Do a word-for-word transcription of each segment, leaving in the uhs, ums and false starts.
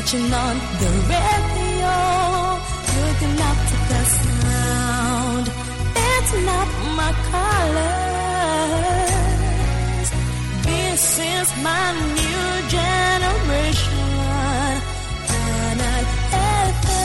switching on the radio, looking up to the sound. It's not my colors. This is my new generation. Planet F M.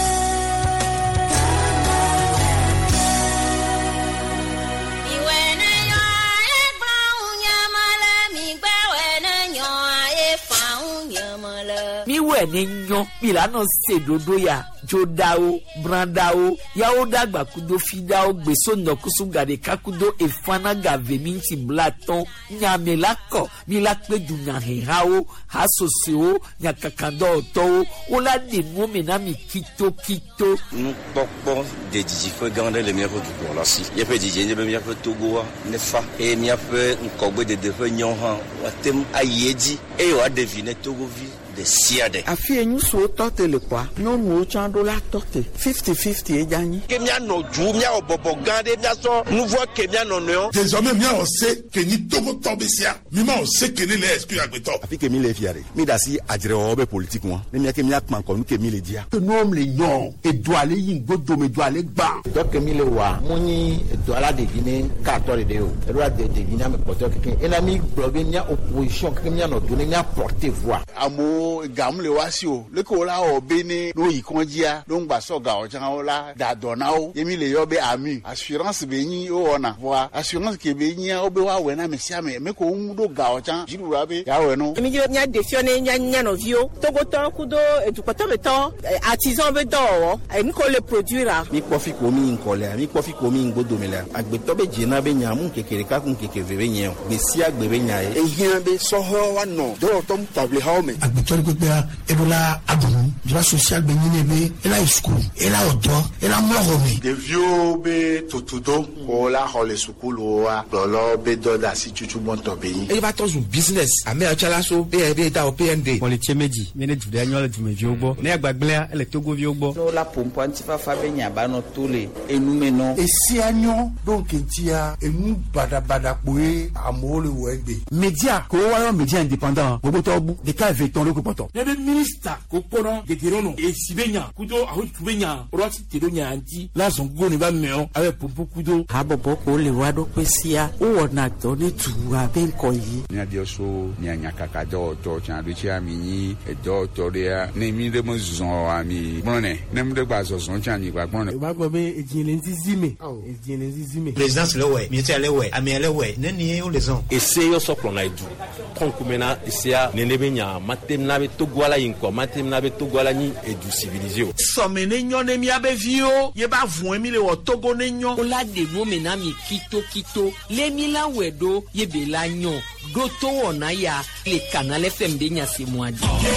Miwe ni nyo milano sedodo ya jodao brandao yao dagba kudo fidao gbeso nokusu gade kakudo efana gave minti blaton nyamelako milakpe dunya hehao hasoseo nyakakando oto ola de momena mi kito kito pokpo de dijifo gande le miafo du pour la si yepe dijene be miafo togo ne fa e miafo nkogbe de defo nyon han watem ayeji e wa devine togo vi de siade afi enyu so tote le kwa no nu chando la tote fifty fifty e jani kemia no ju mia obobo gande mia so nouveau kemia no no désormais mia on sait que ni togo tobesia mi ma on sait que ni les exclu agbeto afi que mi le fiare mi da si adire obe politique moi ni mia kemia kman ko ni kemi le dia que nom le yon e do ale yin godo me do ale gba do kemi le wa muni do ala de vine carton de o e do de de vine me porter keken ena mi blobe mia opposition kemia no do mia porter voix amo gamle wasio le ko la obeni no ikonjia lo ngba so ga ojan ola da donao yemi le yobe ami assurance be yin o ona voa assurance ke be yin obe wa we na mesia me me ko umudo ga ojan jiru abe ya we no emi yo nya defione nya nya no vio togo to kudo edukoto beto artisan be do emi ko le produire mi kofi ko mi nkole mi kofi ko mi ngodo mele agbeto be jina be nya mu kekere ka kun kekere be nya mesia gbe be nya e yin be so ho wa no do to table how me agbeto ko pe ebola abunu droit social be nyine be ela school ela odo ela moromi de vieux be totudo ko la hole school wa lolo be do da si chuchu monto be yin e ba to zum business ame achala so be be da o P N D pour le tiemeji mene du de anyo le du me vi ogbo ne agbagbele ele togo vi ogbo no la pompo antifa fa be nya ba no tole enumeno e si anyo donc ntia enu bada bada poe amole wegbe media ko wa media indépendant gogo to bu de ka veton le ko poto nebe minister ko kono de tirono e sibenya kudo aho tubenya orati tironya anti la zongo ne ba meo ave pompo kudo abobo ko le wado pesia o na to ne tuwa ben ko yi nya dio so nya nya kaka do to chan ri cha mi ni e do to ria ne mi de mo zon ami brone ne mi de gba so zon chan ni gba brone ba gbo be ejinle nzizime ejinle nzizime présidence le we mi ti ale we ami ale we ne ni o le zon ese yo so klona idu konkumena isia ne ne benya matem na be togwala yinko matem na be togwala ni edu civilisé o somene nyon ne mi abe vio ye ba vun mi le wo togo ne nyon ola de momena mi kito kito le mi la wedo ye be la nyon do to ona ya le canal F M de nya se moadi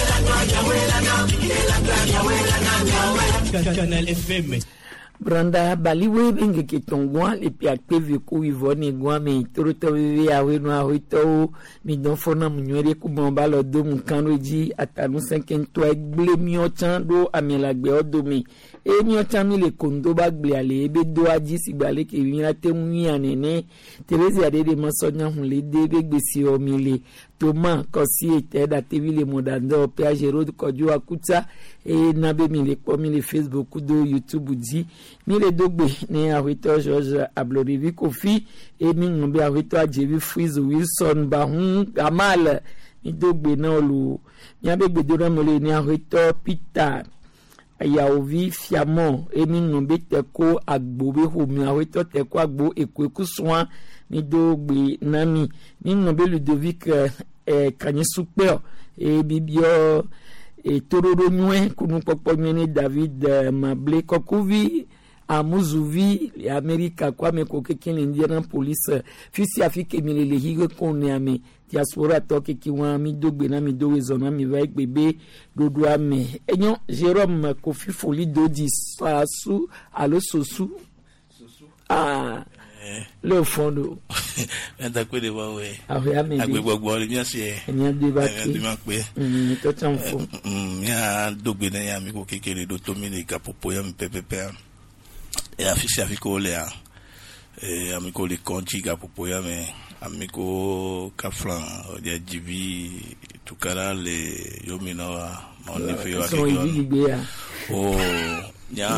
canal F M Branda baliwe benge ketongwa le piakpe viku ivoni gwa me toroto vivi awe no ahito mi don fona munywere ku bomba lo do mukano ji atanu cinquante to egble mi ochan do amelagbe odo mi e mi ochan mi le kondo ba gble ale ebe do aji sigbale ke wi ate mu anene terezi ade de masonya hun le de begbe si o mi le Thomas kosi ete da T V le modando pe ajero koju akuta e nabe mi le po mi le Facebook do YouTube di mi le dogbe ni awito George Ablorivi Kofi e mi ngbe awito ajevi Freeze Wilson Bahun Amal mi dogbe na lu mi abegbe do na mo le ni awito Peter Ayaovi Fiamon e mi ngbe teko agbobe ho mi awito teko agbo ekweku soan mi dogbe nami mi ngbe Ludovic eh Kanye Super e bibio e tororo nwe kunu popo nwe David uh, Mable Kokuvi Amuzuvi America kwa me ko kekele Indian police fisi afike mi le higo konne ame diaspora to keki wa mi dogbe na mi do zona mi va gbebe dodo ame enyo Jérôme Kofi Foli dodi sasu alo sosu ah le fondo enda kwede wa we agbegbo agbegbo le mi ase enya de ba ki mi ma pe mm to chanfo mm ya dogbe na ya mi ko kekere do to mi le ka popo ya mi pepepe e afisi afiko le a e amiko le konji ga popo ya me amiko ka flan o dia jibi tukara le yomina mon neveu wa so yi gbe ya oh nya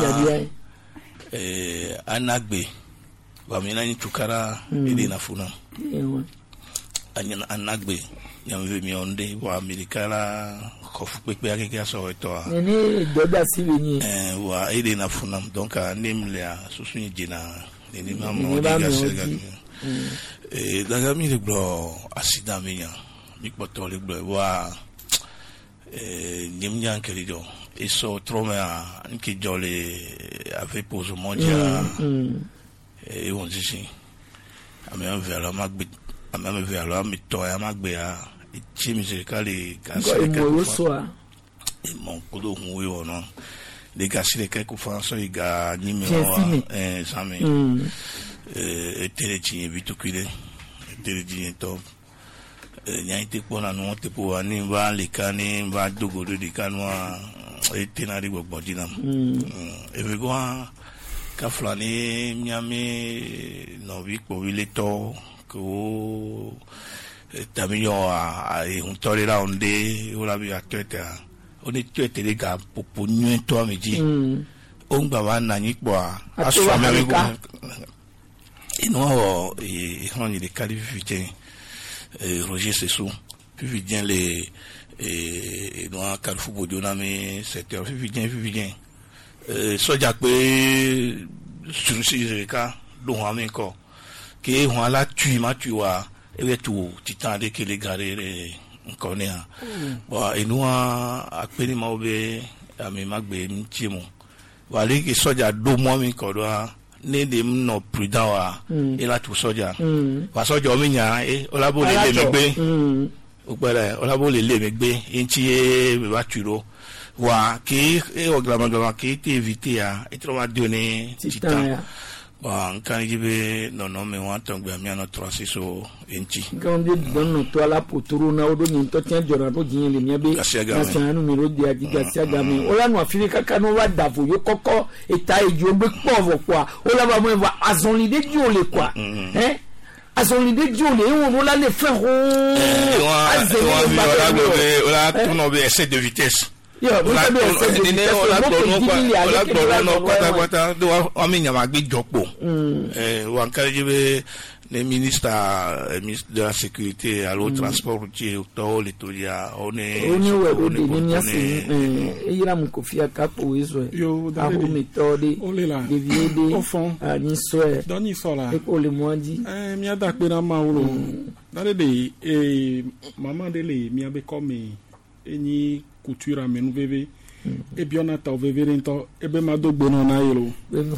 eh anagbe wa mina ni tukara ile na funa anya anagbe nya mve mi onde wa amerikala kofu pepe akeke so to ni doda sibenyi eh wa ile na funa donc nimle susu ni jina ni mamu diga sega eh daga mi le glo accident mi nya mi poto le glo wa eh nimnya kelido eso trauma anki jole avait pose mondia et on dit si ame vers la magbe ame vers la mi to ya magbe ya ti musicali gasile ko soa e mon kodo hu yo no de gasile ke ku français i ga ni me eh sami eh teleji bitukile teleji to nyaite pona no te po ani va le kani va dogo de kanwa e tenari gbogbo dinam e be go ka flani nyame no vi po vile to ko tamio a e un tore la onde o la vi ateta oni tete le ga popo nyu to meji o ngba wa na ni po a so me go e no e honi de qualifié eh, Roger Sessou, puis vient les et dans Carrefour Bodona mais secteur puis vient puis vient euh soja pe sur ces cas dont on encore que on la tu ma tu wa et tout titan de que les garé on connaît bon et nous a peine ma obe a me magbe ntimo wa le que soja do mo mi ko do ne de no prudent wa et là tout soja wa soja o mi nya e o la bo le le megbe o pere o la bo le le megbe nti e me ba turo wa ki e o grama grama ki ti éviter a e tro ma donner titan bon kan jibe no no me wa tongbe mi ana trois so nti kan de don no to ala poturu na odo ni to tian jora to jin le mi be na san numero di agi gasia game o la no afrika kanu wa davo yo koko eta ejo gbe povo kwa o la ba mo va azon l'idée du ole kwa hein azon l'idée du ole on la le faire o azon o la tourne be excès de vitesse yo mo la be excès de vitesse o la tourne o la tourne no kwata kwata do o mi nya ma gbe jopo eh wa kan jibe les ministres euh, ministre de la sécurité à l'eau transport routier to le to ya on est on est on est ni asi eh ira mu kofia kapo izo yo da le méthode de viede au fond ni soe doni sola e ko le mondi eh mi ada pe na ma wo dale de eh maman de le mi abe comme eni couture amenu bébé et bien on a ta vévérinto et ben ma do bono na yelo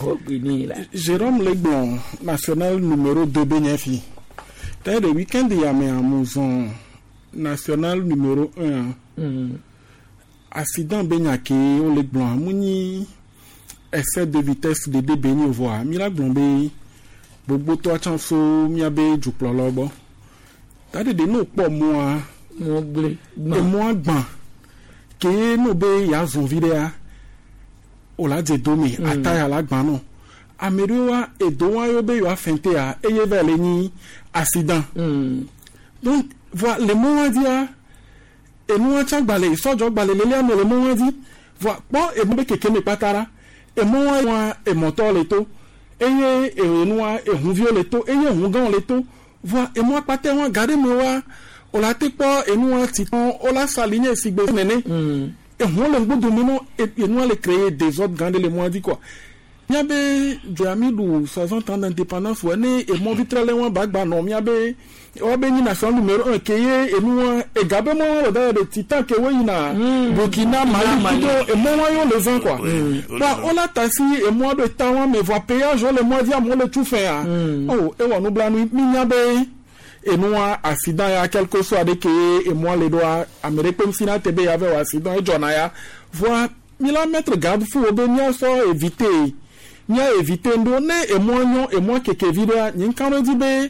Jérôme Legbon national numéro deux Benyafi t'as le week-end il y a mais amusant national numéro un accident Benyake on Legbon muni excès de vitesse de de Beni voir mi la glombe bobo to chanso mi abe juplo lobo t'as de no po moi mo gle et moi ban que no be ya zon videa o la de domi ataya la gban no ameriwa edowa yo be yo afente a eye vele ni accident donc voilà le moment dia e nu a chagbale sojo gbale lele amo le moment di voilà bon e mo be keke me patara e mo wa e motor le to eye e nu a e hun vi le to eye hun gan le to voilà e mo pate won gade me wa o la te po enu a titon o la saline sigbe nene e won le gbodo mi no e enu le créer des autres grandes les mois dit quoi miabe joamidu soixante ans d'indépendance woni e mo vitrele won bagba no miabe o be ni nation numéro un keye enu e gabe mo o da de titan ke we na Burkina Mali e mo wa yo le vent quoi ba o la tasi e mo de temps me voit péage le mois dia mo le tout faire oh e won no blanu mi miabe et nous accident ya quelque soit de que et moi les doigts américains comme si na tebe y avait accident et jonaya voir mille mètres garde fou obenia so éviter nya éviter ndone et moi non et moi que que vidéo ni kan di be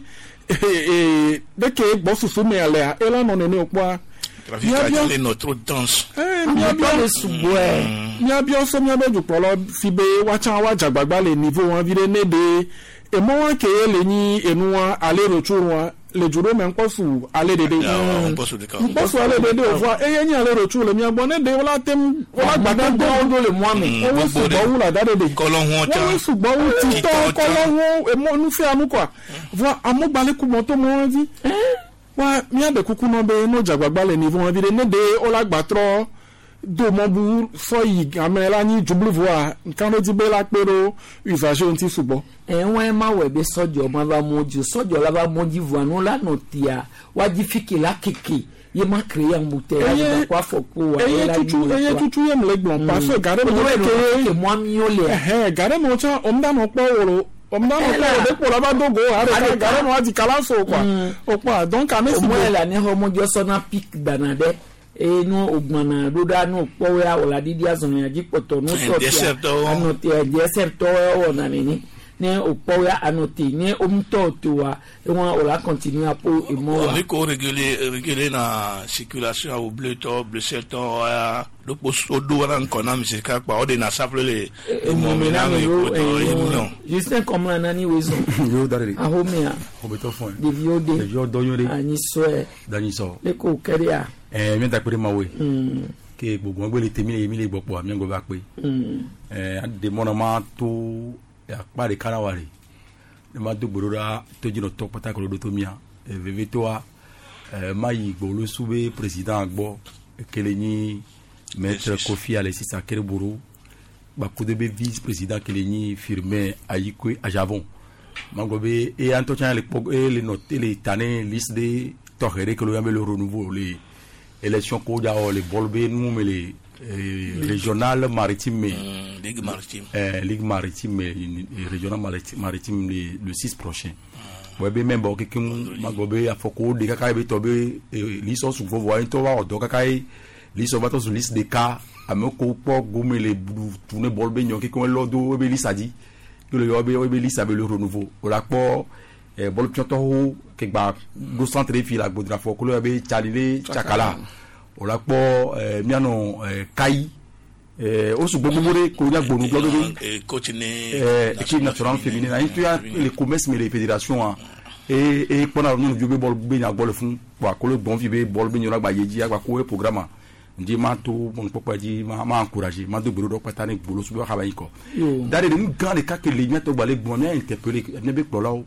et de que boss sous me aller et là non ne quoi trafic est notre danse eh mia bien le souboé mia bien so mia be du polo fi be wa chan wa jagbagba le niveau wan vide ne de et moi que le ni et nous aller retour le juro men posu ale dede posu de ka posu ale dede o fa e yen ale ro chu le mi agbo ne de wala tem wala gba tem do le mo ami o su bo wula da dede kolon cha o su bo ti to kolon e mo nu fi anu kwa vo amogbale ku mo to mo vi wa mi ade kuku no be no jagbagba le ni vo vi de ne de o la gba tro do mo bu so yi amela ni jublu voa nkan ro ti be la pero usage nti subo e won ma we be sojo ma ba moju sojo la ba moji voa no la no tia wa ji fiki la kiki ye ma créer un bouteille ya kwa foku wa la tutu eye tutu ye mle gbon pa so gare mo ke ke mo mi o le eh gare mo cha omda no po woro omda no po de po la ba dogo are gare mo ati kala so kwa o pa donc ame si mo la ni ho mo jo so na pick danade e no ogbana roda no po ya ola didi azon ya jipoto no so ya anote ya deserto o na ni ne opo ya anote ne omto to wa e won ola continue apo e mo wa on ko réguler réguler na circulation au bleu to bleu certo ya do posto do ran kona mi se ka pa o de na saple le e mo me na me ro e juste comme na ni wezo yo darele a homia obeto fon de viode de yo doyore ani so e dani so le ko keria eh mi ta pere mawe mm ke gbogbo gbe le temi le mi le gbopo ami ngo ba pe mm eh de mona ma to ya pa de karawari de ma do borora to jino to pata ko do to mia e veve to a eh mai gbo lo sube president gbo kele ni maître Kofi Alexis Sakere Buru ba ko de be vice president kele ni firme ayiko ajavon mangobe e entretien le le noter les tane liste de tohéré que le le renouveau les élections ko ja les bolbe nous mais les régionales maritimes mm, ligue maritime euh ligue maritime et régional maritime maritime le six prochain ouais be même bon que magobe afoko de kaka be tobe liso su vo voir to wa do kaka liso ba to su liste de cas ameko po gomme les tourner bolbe nyon que ko lodo be lisadi que le yobe be lisa be le renouveau la po e bol pioto ke gba go centre fi la godra fo ko le be chalile chakala o la po miano kai eh o su gbogbo ko nya gbonu gbo be coach ni eh équipe nationale féminine a tu as les commerces mais les fédérations et et pona no jobe bol be nya bol fun wa ko le bon fi be bol be nya gba yeji agba ko programme ndi ma to mon papa di ma ma encourager ma do bro patane bolo su be ha ba yiko dare de mu grand cas que les nya to balé bon nya interpeller ne be polo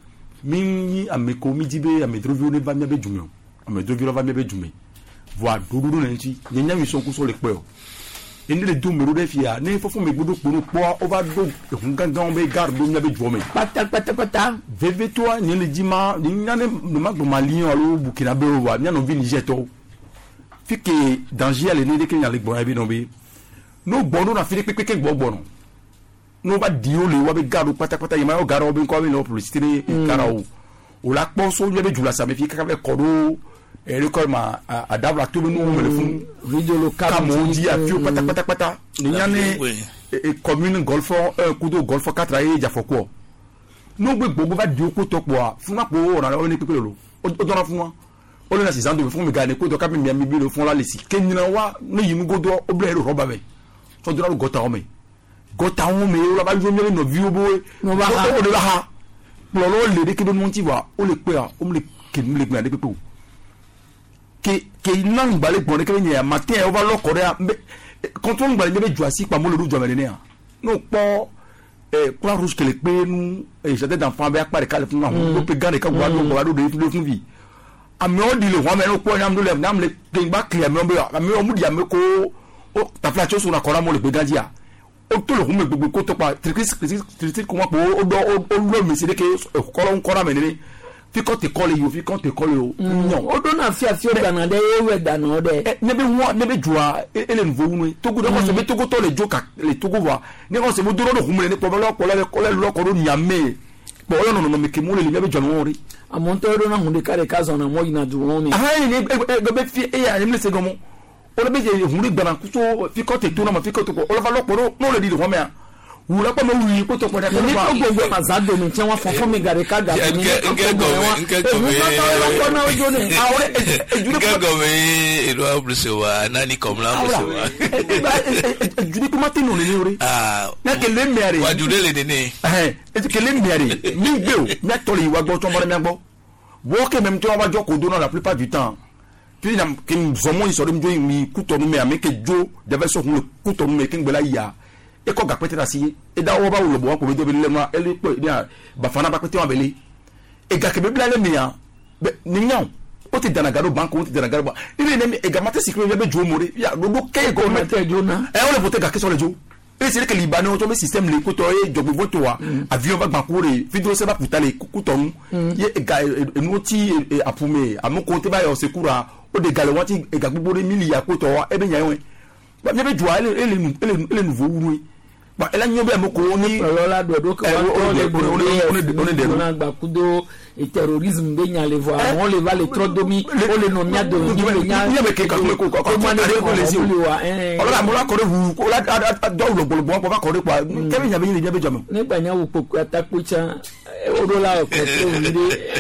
mi ameko mi dibe amedrovio ne va mi be jume amedrovio va mi be jume voa dudu na nti nyanya mi son ku so le pe o indi le dumero de fia ne fofo me gudu kunu po over do hungangan be garde mi be jume pata pata pata veve toi ni le dima ni nyane no magbo malien alo Burkina be wa nyano vi Niger to fike danger ale ne de ke nyale gbo abi no be no gbo no na fi pe pe ke gbo gbo no no ba dio le wa be garde pata pata yima o garde obi ko mi no publicité ni karao o la po so le be jula sa me fi ka be kodo et le ma à d'abord tout le monde le font vidéo local comme dit à fio pata pata pata ni nyane et commune golfo un coup de golfo quatre ay ja foko no gbe gbogbo va dio ko to po a fun ma po o na o ni pepe lo o do na fun wa o le na six ans do fun mi ga ne ko to ka mi mi bi lo fun la le si kenina wa no yi mu godo o ble ro roba be so do na gota o me gota o me o la ba jo mi no vi o bo no ba ha o de ba ha lo lo le de ke do monti wa o le pe a o me le ke mi le gbe de pepe o que que nan balé bon que ni matin on va le corée quand on balé be joasi pa mo le jo mele ne no po eh croix rouge que le pe nous et j'étais d'enfant be akpa de kale fun na pe gane ka gwa do gwa do de fun vi ami o di le wa me no po nyam do le nam le pe ba clear me o be ami o mu di ame ko o ta fla cho so na kora mo le pe gandia o to le hu me gbogbo ko to pa tricris tricris ko mo po o do o lo mi se de ke ko lo nkora me ne fi ko te call you fi ko te call you non o do na fi afi o dana de e we dana de ne be wo ne be jua ele nvo wu to go do ko se be to go to le joka le to go wa ne ko se mo duro do humle ne po lo ko le ko le lo ko do nyame bo lo no no me ke mo le le be jonu wori amonto do na hunde kare ka zo na mo ina du won mi ah ni go be fi e ya ni se go mo o le be je hunde gbara ku so fi ko te to na ma fi ko to ko o lo fa lo ko no le di do ho me a wura pa mo wi ko to ko da ko ni ko gbogbo mazado mi chen wa fofo mi gare ka ga ni nke go nke go me ko na ojo ni awore nke go me ilo abuse wa nani komla abuse wa ejudi ko mate no ni ori ah na ke le miare wa jude le ni eh e ke le miare mi gbe o na tori wa gbo to mo na gbo Woke même tu va dire kodo la plupart du temps. Puis na kin zomo isoro mjo mi kutonu me ameke jo deve so kun kutonu me kin gbela ya. E ko ga pete asi e da wo ba wo lo bo ko be do be le ma ele po dia ba fana ba pete wa bele. E ga ke be bla le mi ya. Be ni nyaw. O te dana gado banko o te dana gado ba. Ile ne e ga mate sikre be jo more. Ya do do ke ko mate jo na. E o le pote ga ke so le jo. Et c'est que les Libanais ont un système les côtoyés de Bobotoa avion va bancouré vidéo c'est pas pour t'aller couton y a un outil à poumer à mon côté va au secours au de galwati et gabou de mili à côtoa et ben y a un bah y avait joie et les les nouveaux oui bah elle a n'y a pas beaucoup ni là doit donc on est on est on est des bakudo et terrorisme de nya les voir on les va les trop domi on les nom nya de ni nya y avait quelque chose ko ko les yeux on la mola ko vous ko la do lo bo bo ba ko de kwa kemi nya be ni be jamo ne gba nya wo poku atakucha odo la ko to ni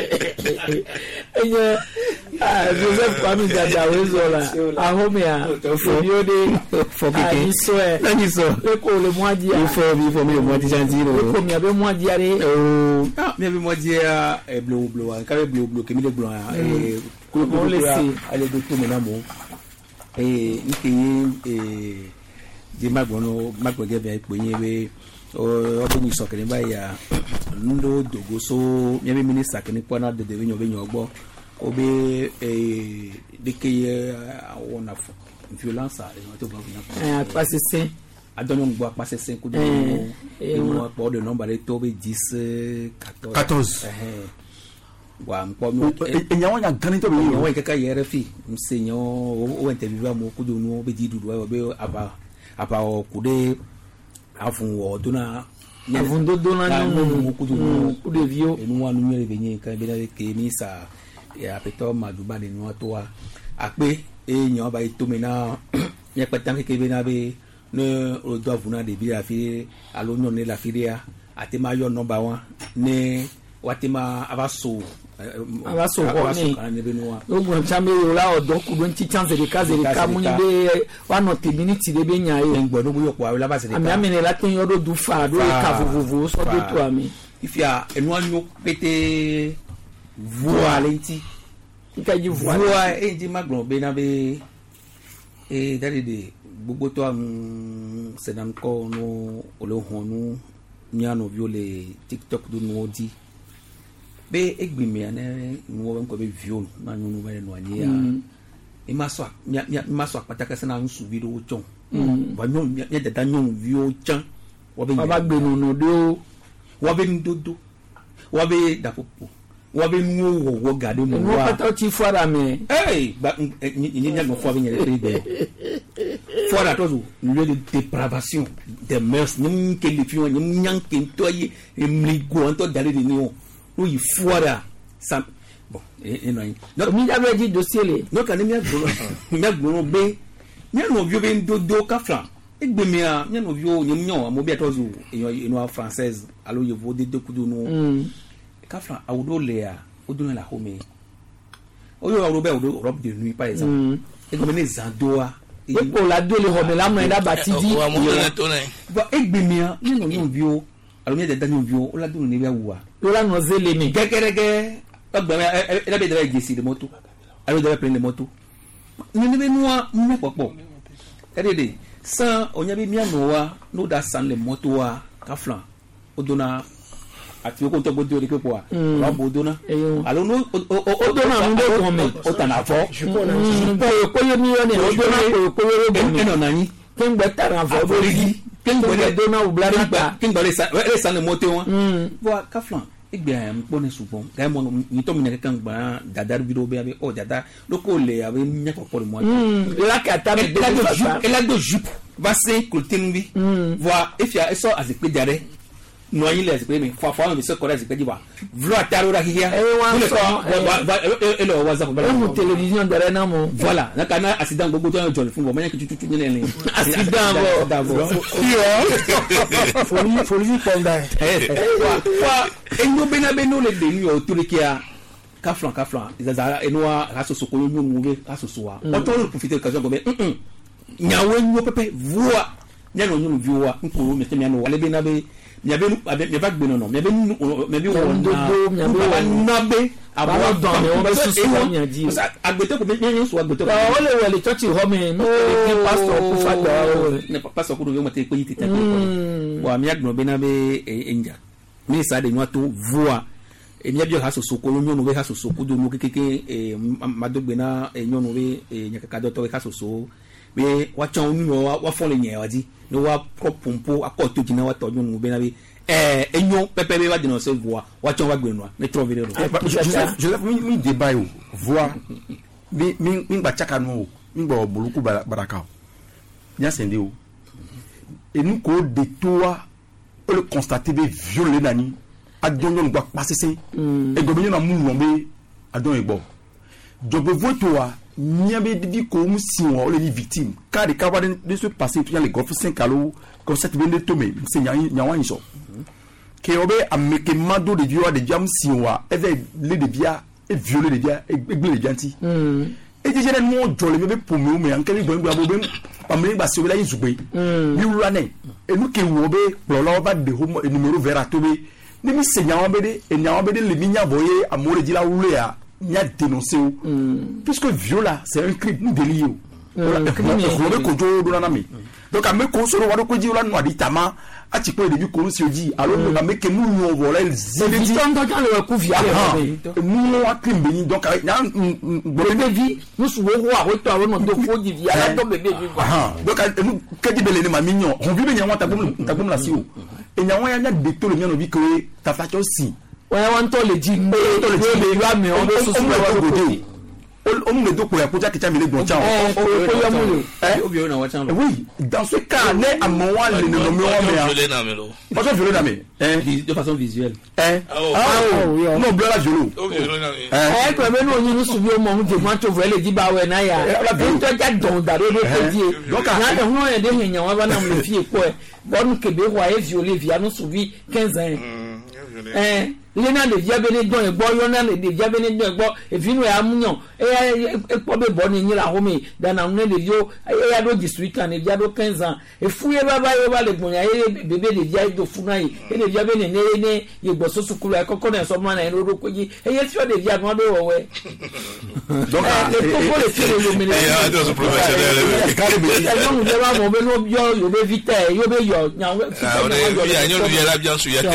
eye ah Joseph Kwame Dada wezola ahomia fobio de fobike so e nani so e ko le moadi a fo bi fo mi moadi janziro e ko mi abe moadi are o ah mi abe moadi a e blo blo a ka be blo blo ke mi le blo a e ko ko le si ale do to mena mo e nke e di magbono magboge be po yin we o to ni so kene ba ya ndo dogo so mi abe minister kene po na de de we nyo be nyo gbo obe eh deke awon afo violence a to ba na eh pasese adonyo ngbo pasese ko de no po de number de to be dix quatorze eh wa mpo mi enyawo nya gani to be enyawo kaka yere fi msenyo o interview am ko do no be di dudu wa be aba aba ko de afun wo do na avun do do na no ko do no ko de vio enu wa nu mere be yin kan be na ke mi sa ya peto maduba de no to wa ape eyan ba ito me na ye petan ke be na be ne o do avuna de bi afi alonyo ne la firia ati ma yo number one ne watima abaso abaso ko ni ogun chambe la odo ku don ti chance de kaze de ka mu ni be one of the minutes de be nya e ngbo no bu yo kwa la ba se de ami amene la tin yo do du fa do ka vovovo so do to ami ifia enu anyo pete voix lenti ikaji voix voix e di magbon be na be e dali de gbogbo to am senam ko no olohonu nyano viole TikTok do no di be egbimi ane no won ko be viol na nyunu be no anya e maso mi maso pataka se na nsu video chon ba nyon mi dada nyon video chan wo be ba gbe no no do wo be ndodo wo be dapopo wo be nu wo wo gade mo wa pata ti fara me eh ba ni ni nyago fo be nyere be fora to lieu de dépravation des mœurs ni ke li fi won ni nyan ke to yi mi go on to dale de ni o no yi fora sam bon e no yi no mi da be di dossier le no kan mi agbo mi agbo be ni no vio be ndodo ka fran egbe mi a ni no vio ni nyon mo be to zo eyan eno française alo ye vo de kudu no ka fran awdo le a odo la home o yo awdo be awdo robe de nuit par exemple egbe ne zandoa epo la do le hobe la mo da batidi ba egbe mi a ni no nyon vio alo mi de da nyon vio o la do ni be wa lo la no zele mi gegerege ogbe mi e be de gesi de moto alo de prendre moto ni ni be nuwa mi popo e de de san onya bi mi anu wa no da san le moto wa ka flan odona ati o ko to gbo de ko wa wa bodona alo no odona mi de ko mi o tana fo ko ko yo mi yo ni odona ko ko yo go mi no nani ke ngbe tara fo do ri ke ngbe dona u bla pa ke ngbe sa re san le moto wa wa ka flan igbe am po ne supon ga mo ni to mi ne kan gba dada video be abi o dada lo ko le abi nya ko po mo la ka ta me de e la do jupe va se kultin bi voir if ya eso as pe jare no yin le pe mi fa fa mi se ko le pe di wa vlo ataro ra hiya e wa so e lo whatsapp ba mo television dare na mo voilà na kana accident gbogbo to jo fun bo mo yen ki tutu ni le accident bo yo foli foli ponda wa eno bena beno le de ni o turikia ka flan ka flan izaza enwa rasoso ko nyu mu be rasoso wa o to le profiter occasion go be nyawe nyu pepe voix nya no nyu voix nko me te nya no wale bena be miabe miaba gbe nono miabe miabe wona miabe nabe abo don me won be susu ho nya di agbete ko me yin so agbete ko o le wele church ho me no ke pastor ku fa do ne pastor ku do mo te ko yiti te ko wa mi agno be na be enja mi sa de nwa to voa e mi abio ha so so ko lo nyono be ha so so ku do no kekeke e madogbe na nyono be nyakaka do to ha so so be wa chan onu wa fon le yen wa di no wa propompo akoto jina wa to nyono be na be eh enyo pepe be wa de no se voa wa chan wa gbe no na tro video no je la mi mi débat yo voa mi mi mi ba chaka no mi gbo buluku baraka nya sende o et nous ko de toi le constater be violer nani adonyo ngba pasese e gobenyo na mu wombe adon egbo jobo votoa nyabe di ko mu siwo le ni victime car de kaba de se passer tout les golf cinq alo comme ça tu viens de tomber c'est nya nya wan so ke obe ameke mado de dio de jam siwa e ve le de bia e violer de bia e gbe le janti e je jere mo jole be pour me me ankele gbo gbo abo be pamele ba se wela yizugbe mi wura ne e nu ke wo be plola over de home numéro vera to be ni mi se nyawo be de e nyawo be de le mi nya boye amore di la wule ya nya dénoncer puisque viola c'est un crime nous délit voilà ko ko jo do na mi donc ame ko so wa do ko ji la no adi tama a ti pe de bi ko si oji alors que ame ke mu no vola il c'est dit on doit le coup via mu wa crime be donc na bébé vie nous so wo wa wo to awon no do fo ji via la do bébé vie donc nous ke di bele ni ma mignon on vit be nya wa ta bom ta bom la si o e nya wa ya nya de to le nya no bi ko ta fa cho si wa wa to le ji me to le ji me wa me on do so so wa go on me do pour la projet qui me don chan oui dans ce cas né à moi le nom me pas violé na me de façon visuelle eh ah non bleu la violo eh ko me no yin su bi o mo de mo to vele di ba we na ya en to ja don da do ko die donc na de ho e de henya wa ba na mo fie ko e bon ke be wa e violé via no su bi quinze ans eh le na le via bene don e gbo yo na le via bene don e gbo e finu e amunyan e e po be bo ni yin la homi da na ne le yo e ya do district na via do quinze ans e fuye baba yo ba le gbonya e bebe le via do funa yi e le via bene ne ne ye gbo so sukulu e kokko na so ma na e ro ko ji e ye fi o de via no do wo we donc e ko ko le fi le yo mele e do so professionnel ka le be e no le ba mo be no yo yo be vite yo be yo nya we ya nyo du la bien su ya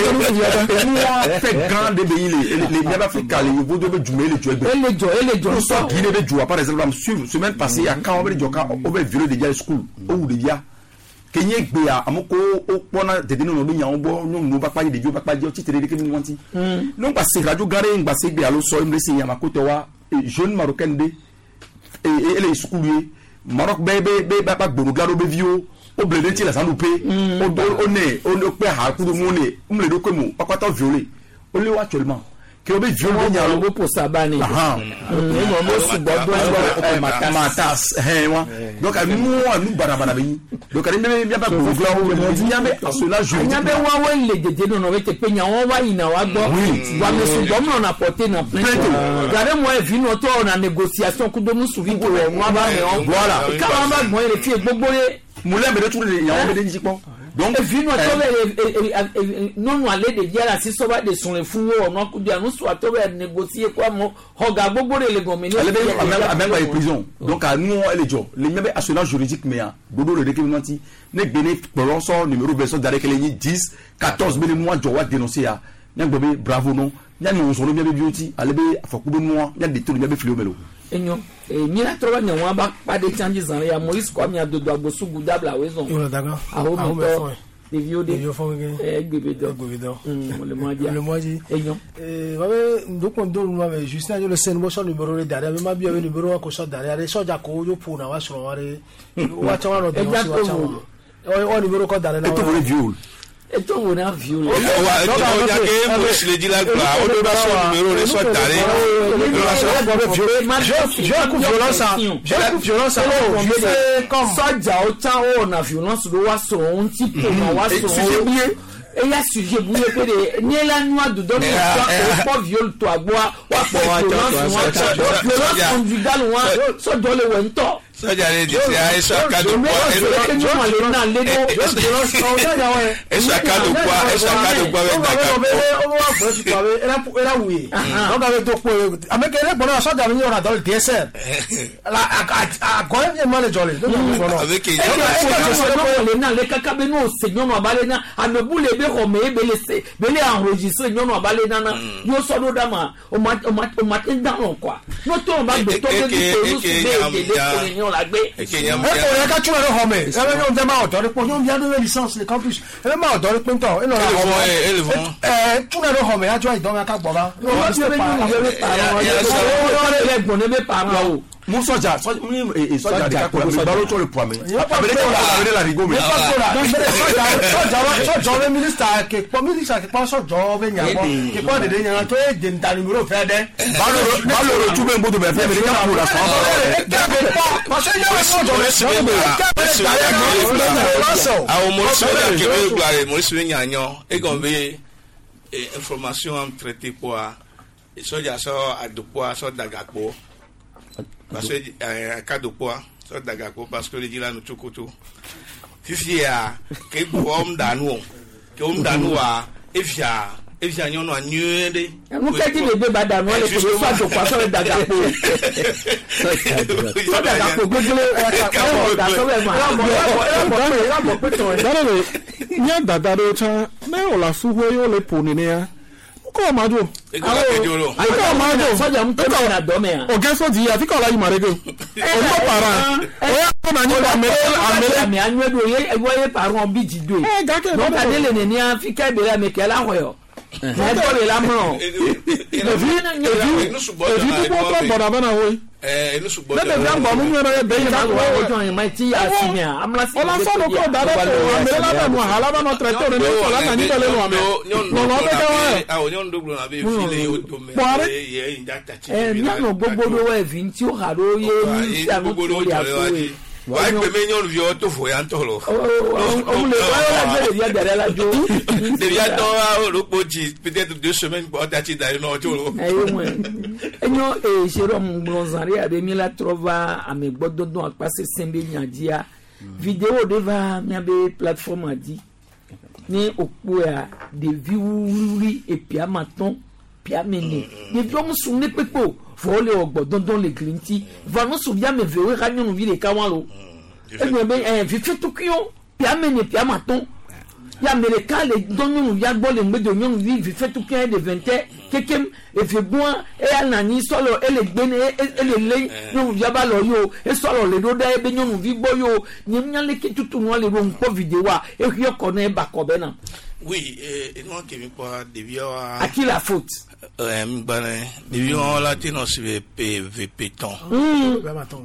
te fait grand de pays les les les africains les vous devez jouer les jouer et les jouer et les jouer ça qui devait jouer par exemple am suivre semaine passée à quand on veut jouer quand on veut violer des gars school ou des gars kenye gbe a amoko o pona de de no bi yan bo no no ba pa de jo ba pa je o ti tere de ke mi wanti no pa se radio gare ngba se gbe alo so imre se yan makoto wa jeune marocaine de et les schooliers Maroc bébé bébé ba gboro gado be vio o blede ti la sandupe o o ne o pe ha ku do mu ne o mle do ko mu pakata violé o le wa actuellement que o be violé nya lo pour ça bani ah ni mo mo su bodo o matas he wa donc a nous nous barabara bi donc a ni bi ba gboro gla o ni nya me asola juri nya be wa we le de no no we te pe nya won wa ina wa gbo wa me su gbo mo na porter na plainte gare mo e vino to na négociation ku do mu su vi ko mo ba me on voilà ka wa ba mo e fi gbogbo ye moulin be tout les yawo be njiko donc vino to be non no ale de dia la si so ba de sun le fun wo no ku dia no so to be négocier quoi mo hoga gbogbo le gomi ni ale be amengba e prison donc à nous elle jo le nyabe assurance juridique mais bodo le rekimanti ne bene polonso numéro beso dare kele ni dix quatorze mille mois jo wa dénoncer ya nyagbe bravo non nya no so no be beauty ale be afakube mo nya de to nyabe fili omelo enyo e mira trova nya wa ba pa de changes en ya Maurice kwa mia dodo agbosu gudable a wezon yo d'accord a ho mo de vieux de yo fo nge e gbebe do gbebe do le moji le moji enyo eh wa be ndoko ndo lu ma be Justin yo le sen mo so numéro le dare be ma bi o numéro ko so dare re so ja ko yo pu na wa so wa re wa cha wa no de wa cha wa o numéro ko dare na e to vole viol et to wona viol wa to ya ke mo si le di la gba o do ba so numéro re so dare je ku violence je ku violence comme ça ja o cha o na violence do wa so on ti po na wa so e ya sujet bouye pe de ni la noix de donner so po viol to agbo wa po violence conjugale wa so do le wento sọ́jà lè di ti ẹ̀sọ́ àkàdùpọ̀ ẹ̀sọ́ àkàdùpọ̀ ẹ̀sọ́ àkàdùpọ̀ ẹ̀ dàgbà. Ameke ele gbọ́dọ̀ sọ́jà mi yọ̀rọ̀ àdọ́lẹ̀ díẹ̀ sẹ́ẹ̀. Àgọ́ ẹ̀ máa lè jọlẹ̀. Avec et le na le kaka be no se nyono abale na amebule be ho me be le se be le enregistrer nyono abale na na yo so do dama o ma o ma o ma tin dan quoi no to ba be to be be no se be de ko ni on la gbe e ke yam e ko ya ka tún ho me e be no de ma auto po yo bien de licence le campus e be ma auto pe nto e no la ho e le vont eh tún ho me ajo idon ya ka gbo ba no ma se be ni be parents o le gbon ne be parents o mu sọjà sọjà de kakọ mi balo tó le pọ mi abẹlẹ tó la abẹlẹ la rigo mi. sọjà sọjà bẹ mínísítà kẹpọ mínísítà kẹpọ sọjọ bẹ ɲàbọ kẹpọ dede ɲàna tó ye jẹnitani miro fẹ dẹ. balo ro tu bẹ n bolo bẹ fẹ mi ni k'a k'o la sɔn. parce que ɲàbẹ sọjọ bẹ sọ bẹ àwọn mọlẹsibẹ kẹmẹ gbàre mọlẹsibẹ ɲàɲọ e kàn bẹ information traité po a sọjà sọ àdùpọ̀ sọ dàgàpọ̀. Parce que euh Kadopoa so dagako parce que le dit là nous chokoto fifi a ke bom danu ke um danu a efia efia nyon no anyuende mu ke di le be bada no le ko so do kwa so dagako so dagako gbogbo ka o da so be ma ra mo pe to e nya dada do cha me o la su ho yo le poni ne ya ko ma do awo ko ma do soja mu to na do me o ge so di afika la yi ma rege o no para o ya ko na ni ba me amele mi anwe do ye ewo ye paron bi ji do e no ka dele ne ni afika be la me ke la ho yo e do le la mo e vi na ni vi e vi to ko bo na ba na ho eh inu sugbo le be ngbo mu nwe na be na wo ojo yin ma ti ya si mi amla si o la so no ko da do amele la ba no hala ba no treto ne ko la na ni dele no ame no no be ka wa ah o nyon do glo na be file o to me ye yin da ta chi eh ni no gbogbo do we vi nti o ha ro ye ni si anu to ya so we wa pe me nyon vi o to fo ya ntolo o le wa la gbe ya dare la jo de ya do a ro po ji peut-être deux semaines pour ta chi da no jolo eh mo enyo e sero mblonzari ade mi la trova a me gbodo don apase sembe nyadia video de va mi abe platform adi ni opo ya de viwuri e pia maton pia mene ni do mu sun ne pepo fo le ogbo dondon le glinti va no so bia me vewe ka nyonu vi le ka wan lo e me be eh fi fitu kio pia mene pia maton ya amerika le donu ya gbo le ngbedo nyonu vi fi fitu kio de vingt kekem e fi bon e ala ni solo e le gbe e le le nyonu ya ba lo yo e solo le do da e be nyonu vi gbo yo ni mnya le ki tutu no le ro npo video wa e hi oko na e ba ko be na. Oui, et moi qui me parle de vieux à qui la faute euh m'bane de vieux là tino sur P V Péton mm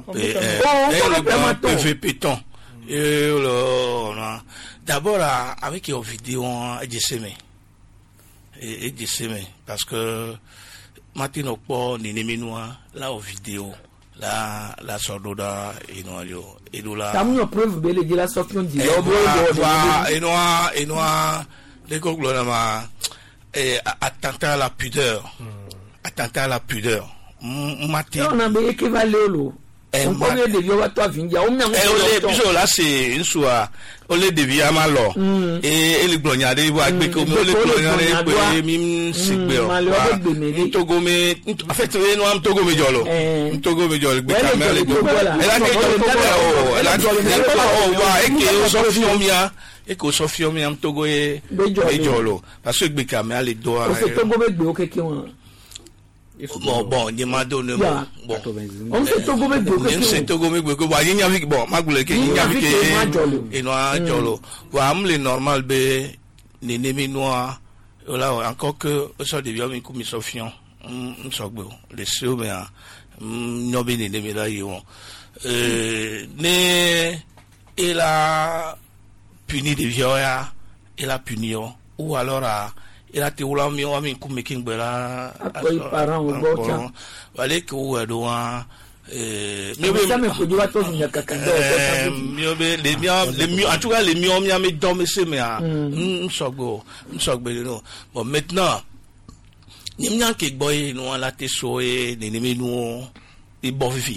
P V Péton et là d'abord avec une vidéo de semaine et de semaine parce que maintenant pas ni neminois là au vidéo la la sordoda et non yo et là t'as une preuve belle de la sortie dit et non et non les gars ma attentat à la pudeur attentat à la pudeur matin on a bien équivalent on connaît des vieux à toi vindia on a là c'est une soit on les devient à malo et les glognades ils voient que comme les glognades ils mim sigbe o togo me en fait nous am togo me jolo togo me jolo elle a que elle a oh va et que sofiomia et que sofiomia am togo e jolo parce que gbeka me ale do o se togo be gbe o keke won bon bon ni ma donne bon on se togo me gbe o keke se togo me gbe ko wa yin yavik bon magule ke yin yavik e no a jolo wa am le normal be ni nemi noa là encore que ça devient une comme sofion on so gbe le so me a no be ni nemi la yo euh ne il a puni de vioya il a puni ou alors a il a te wula mi wa mi ku making bela akoy parent o bocha wale ko do wa euh mi be ça me ko diwa to nya kakando mi be les mi les mi en tout cas les mi on mi am dormi se me a nsogbo nsogbo no bon maintenant ni mi an ke boy no la te so e ni ni mi no e bo vivi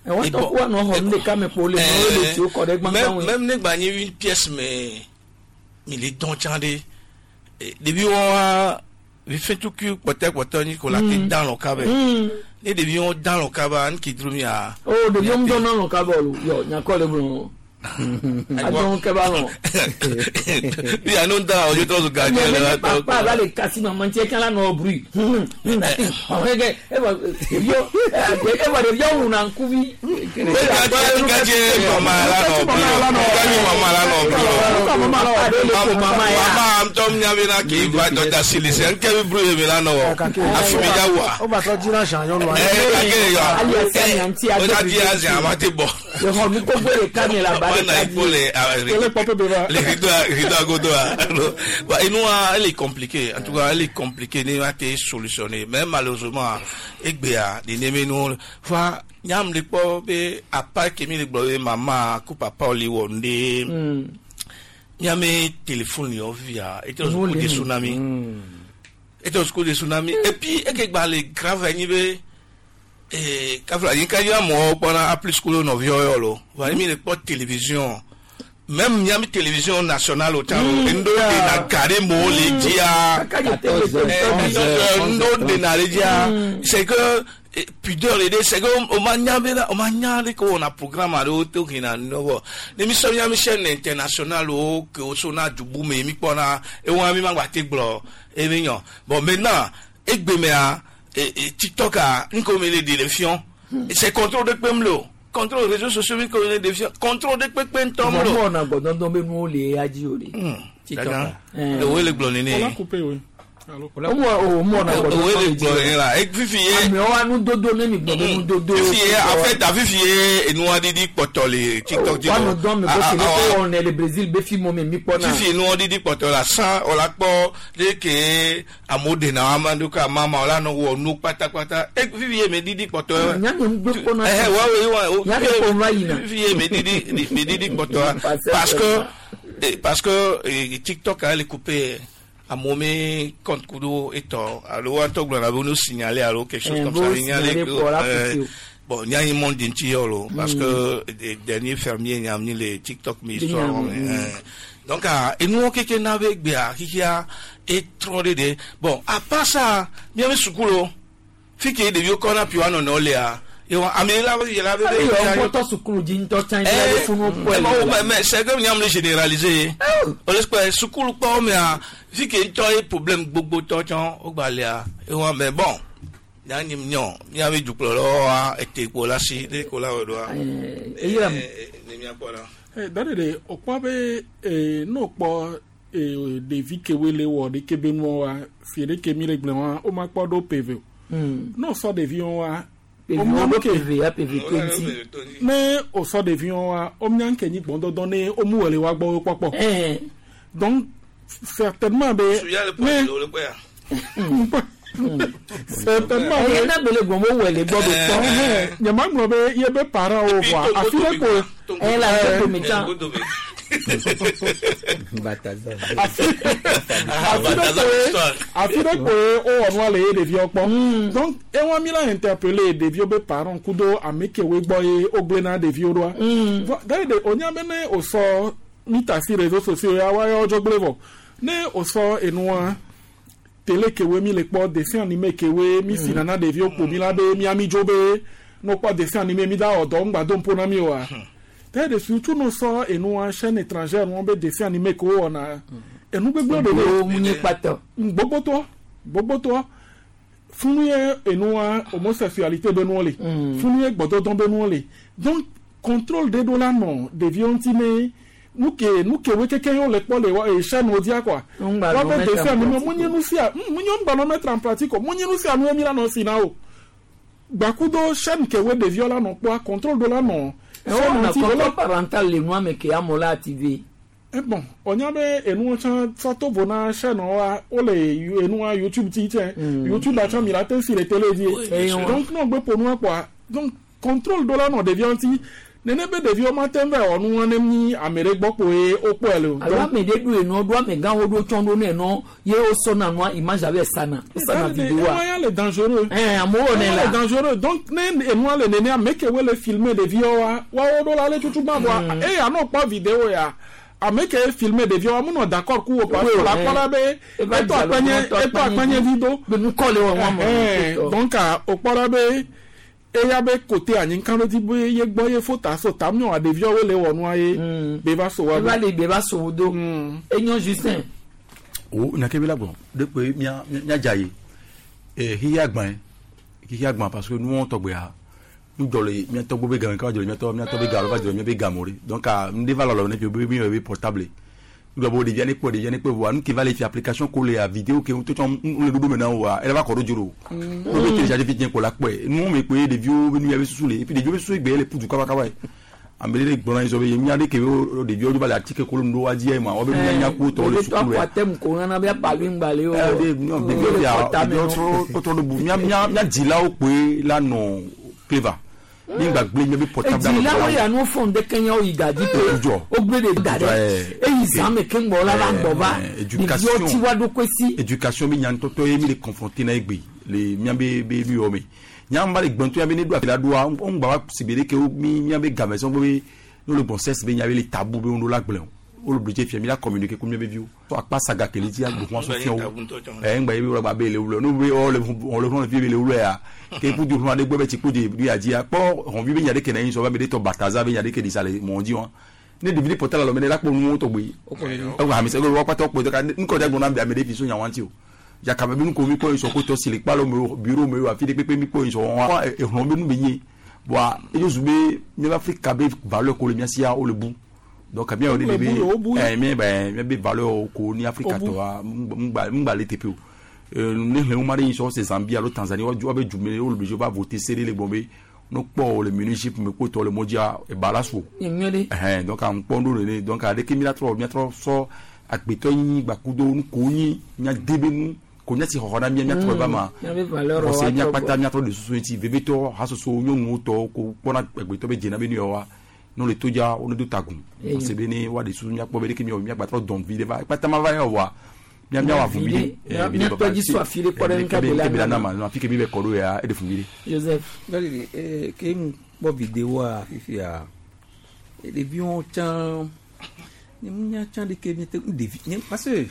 e wa to ko no ho ne ka me po le no le ti o ko de gbangba même même ne gba ni une pièce mais mi le don chande depuis on vi fait tout que peut-être peut-être qu'on l'a dans le cabane et depuis on dans le cabane qui trouve ya oh de yom don dans le cabane yo nya ko le bro adon cabane bi anon da o je to gagner là pas là les cassis maman tie kan la no bruit orege e ba yo e ba de yo una nkubi e gaje mama la no gaje mama la no mama la mama ya mama am tom nya bi na ki ba do da silise nke bi bruit bi la no afimi ya wa o ba so jira shan yo lo e gaje yo ali ase anti ase o da di ase amate bo yo ho mi ko gbere camera ba na ipole les rideaux rideaux à godoa bah et nous elle est compliquée en tout cas elle est compliquée n'est pas solutionné même malheureusement ekbea de neme nous fa nyam le pobe à part que mi le bloquer maman ku papa oli wonde nyame téléphone yo via et au coup de tsunami et au coup de tsunami et puis ekba le grave nibe et quand il y a moi pendant à plus que nos vieux lo va mis les portes télévision même il y a une télévision nationale au temps ndo de na carré mo les dia ndo de na les dia c'est que pudeur les c'est que au manyambe là au manyambe ko on a programme à l'auto qui na no les missions ya chaîne internationale au que au sona du boom mi pona et on a mis mangwa te blo et bien bon maintenant ekbemea et, et TikTok a une comédie d'élection. C'est contrôle de Pemlo. Contrôle réseaux sociaux, une comédie d'élection. Contrôle de Pemlo. On a bon dans le monde les adioli. TikTok. Le où est le blondiné? On l'a coupé, oui. Au moins, au moins, on a bon. Où est le blondiné là? Et puis, mais on a nous dodo, nous dodo, dodo. En fait, t'as vu, et nous on dit que les TikTok. On nous donne, mais on est le Brésil, Béfi, mon mi pona. Fifi, nous on dit que la sang, on l'a pas, dès que à Modena, à Manduka, maman, on l'a non, nous pata pata. Et Fifi, mais dit que il y a un peu de pona. Eh, ouais, ouais, il y a un peu de Fifi, mais dit, mais dit que parce que, parce que TikTok a les coupé. À moment compte kudo eto alors on toglo na nous signaler alors quelque chose comme ça signaler bon il y a un monde d'intiolo parce que les derniers fermiers il y a amené les TikTok mais histoire donc et nous quelqu'un n'avait bien qui a et trop de bon à part ça bien mais sukulo fait que des vieux qu'on a pu en on là et on amène là il y a on peut sukulu dinto change la funu mais mais c'est comme nous généraliser on laisse quoi sukulu pas mais vu qu'il y a un problème beaucoup de temps au Baléa et on mais bon il y a un million il y avait du chlore et des colas si des colas au doigt et il y a des colas eh d'ailleurs au quoi eh non pas eh des vies que vous les voyez que benoît fier que mille blancs au ma pas d'eau P V non ça devient P V A P V twenty mais au sort des vions au mien que ni bon donner au mou aller voir bon quoi donc certainement mais certainement il y en a belle bon où elle est bonne il y a même il y a des parents au voir à filer quoi elle a fait méchant Bataza a filer quoi on va aller des vieux quoi donc et on m'a interpellé des vieux parents kudo à meke we boy au glena des vieux droits d'ailleurs on y a mené au sort ni ta si réseaux sociaux ya wa yo joglevo ne au sort et noir télé que we mi le port dessin animé que we mi sinana de vieux pour mi la be mi ami jobe no pas dessin animé mi da odo ngba don pona mi wa d'ailleurs surtout nos sort et nous en chaîne étrangère on be dessin animé ko on a et nous be glo de muni pato bobo to bobo to funu et nous homosexualité de nous les funu gbodo don be nous les donc contrôle des dollars non des violentime nous que nous que we quelqu'un yo le pour les chaîne audio quoi on va dessin nous munye nous sia munye on va mettre en pratique munye nous sia nous mi la non sinao bakudo chaîne que we des violents non quoi contrôle de la non on a contrôle parental les moi mais que amola activé eh bon on y avait et nous on photo bona chaîne on les et nous YouTube tiens YouTube la chaîne il a sur les télé donc non pour nous quoi donc contrôle de la non des violents nene be devi o ma tembe onu wan ni amere gbopo e o po ele o ala me de du eno do me gan wo do chondo ne no ye o so na no image ave sana sana video a ya le dangereux eh amo ne la dangereux donc ne enu ale nene a make we le filmer de video wa wa o do la le tutu ba bo e ya no pa video ya a make filmer de video mu no d'accord ku o pa la pala be e to apanye e to apanye video be nu kole wo mo donc a o pala be e ya be côté anyi kan lo ti bo ye gbo ye fota so tam no ade video we le wonu aye be ba so wa be be ba so do enyon Justin o na ke be la bon de pe mia mia jaye e hiya gban hiya gban parce que nous on togbe ha nous dole mia togbo be gan ka dole mia to mia to be galo ba dole mia be gamori donc a me va lo ne pe be be portable nous doit de vienne pour de vienne pour voir nous qui va les faire application coller à vidéo que tout on le dodo maintenant wa elle va ko dojuro on peut télécharger vite pour la quoi nous me payer des vieux venus avec sous les et puis des vieux sous les les pour du kaba kaba amele les bon ils ont mis à des que des vieux du ba l'article ko ndo wa die ma o be nya ko to le sous le atem ko na be balu ngbale o des vieux ya autre autre de bou mia mia mia dila o pe la non clever nígbà gbé mi bí portable dáná. èjì láwọn yà ní fún de kenya o ìdájí pé o gbé de dàdé èyí sàmì kéńgbọ lára ń bọ̀ bá níbi ó ti wá dókè sí. éducation mi yàn tọ́tọ́ yé mi lè confronter náà gbé lè miàn bẹ bẹ bí wọ́n mi yàn bá lè gbọ́n tó yàn bẹ ní do àfẹ́lá do wa ó ń gbà wá sibiri ké mi miàn bẹ gàmẹ́ sọ́n bẹ ní olè bọ̀n sẹ́sì bẹ yàn bẹ lè tabu bẹ ń lo lágbẹ̀lẹ̀ o olè bìrìjẹ́ fìyà mi la communiquer kó mi bẹ bí o tó apá saga kele tí a gbò fún wa sọ fìyà o ẹ̀ ń gbà yẹ bí wọ́n gbà bẹ́ẹ̀ lè wúlò ní wọ́n lè fún wọn fi lè wúlò yà ke pour du roi de gobe ti ko de bi adia po on vi be nyade ke na yin so ba me de to bataza be nyade ke di sale mo di won ne de vi portal lo me la po nu to gbe o ha mi se go wa pato po to ka nko de gbona bi me de fi so yan wan ti o ya ka be nu ko mi ko so ko to sile pa lo me bureau me wa fi de pepe mi ko so wa e ron be nu be yin bo e yo zube mi Afrique be valeur ko le mi sia o le bu donc bien o de be eh mi ba mi be valeur ko ni Afrique to mba mba le tepe o ne le mari so c'est Zambie alors Tanzanie o jo be jumele o le va voter serrer les bombes no po le municipal me ko to le modia e balaso eh donc en pondo le donc a de ki mi la tro mi tro so agbeto yin gbakudo ko yin nya debenu ko nya ti hohona mi nya tro ba ma o se nya pata nya tro de society veveto haso so nyonu to ko pona agbeto be jena be ni o wa no le toja o no do tagun se be ni wa de su nya po be ki mi o mi gbatro don vide va pata ma va yo wa bien bien wa fumile bien pas dit soit filé pour un cas de la na ma na fike bi be kodo ya e de fumile Joseph bali eh ke mu bo vidéo a fifi a e de vion chan ni munya chan de ke mi te de vi parce que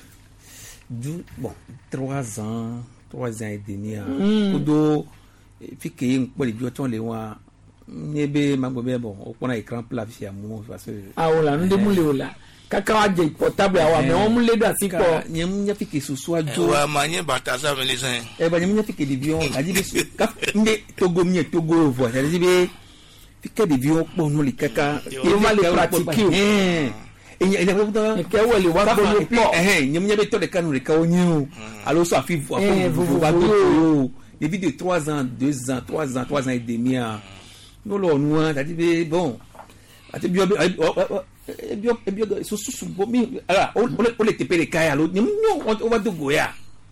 du bon trois ans trois ans et demi a kodo fike yin po de vion chan le wa nyebe magbo be bon o pona écran plat fi amu parce que ah ola nde mu le ola kaka wa je portable awa me on mu le da si ko nyem nya fike susu ajo wa manye bataza me lesan e ba nyem nya fike de vion adi be ka mbe togo mi togo vo adi be fike de vion po no le kaka e ma le pratiquer eh e nya e ba ke wo le wa bo le po eh nyem nya be to de kanu le ka onyu alo so afi vo apo va to des vidéos de trois ans deux ans trois ans trois ans et demi no lo nu adi be bon ati bio bio bio so so so bo mi ala o le te pere kaya lo nyum on va do goya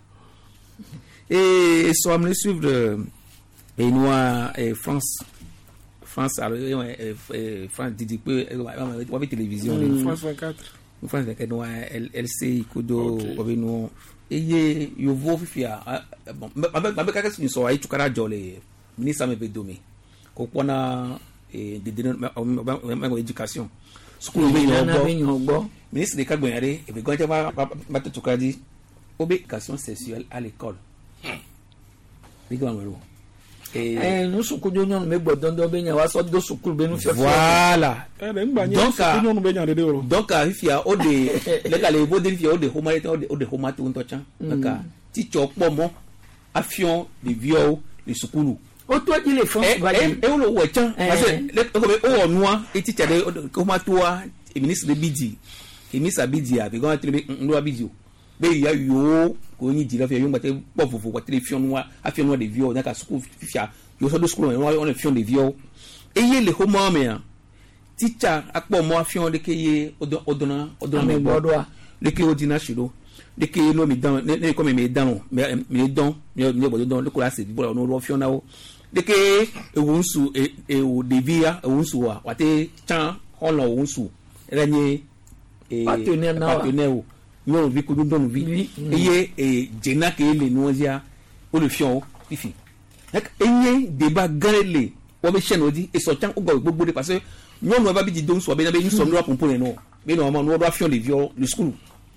et so am le suivre et nous et France France alors France dit que on va télévision France vingt-quatre France vingt-quatre nous L C kodo obi nous et yo vo fifia bon ba ba ka ka so ai tukara jole ministre me be domi ko pona et de de éducation school be yo go ministre de kagbonyare e be gonja ba ba tukadi obe éducation sexuelle à l'école bi go anwero eh no sukujo nyon me gbodondo be nya wa so do sukulu be nu fe voilà donc nyon be nya de oro donc ifia o de le ka le bo de ifia o de homarete o de o de homatu nto chan aka ti chopo mo afion de viol de sukulu o to di le fon ba e o lo wo chan parce que le ko be o onua e teacher de ko matua e ministre de bidi e ministre bidi a be go atre ndo bidi o be ya yo ko ni di la fe yo ngate po fofo ko atre fion wa afion wa de viol na ka school fifia yo so do school on on fion de viol e ye le ho mo me teacher apo mo afion de ke ye odona odona me bodwa le ke odina shiro de ke lo mi dan ne ko me me dan me me don me me bodo don le ko la se bi bo no ro fion na o de ke ewunsu e e o devia ewunsu wa wate chan hono ewunsu renye e partenaire na partenaire yo vi ko don vi eye e jena ke le nuozia o le fion fifi nek enye débat garele wo be chen odi e so chan o go gbogbo de parce que nyon no ba bi di don so be na be nso no apon pon no be no ma no do fion le viol le school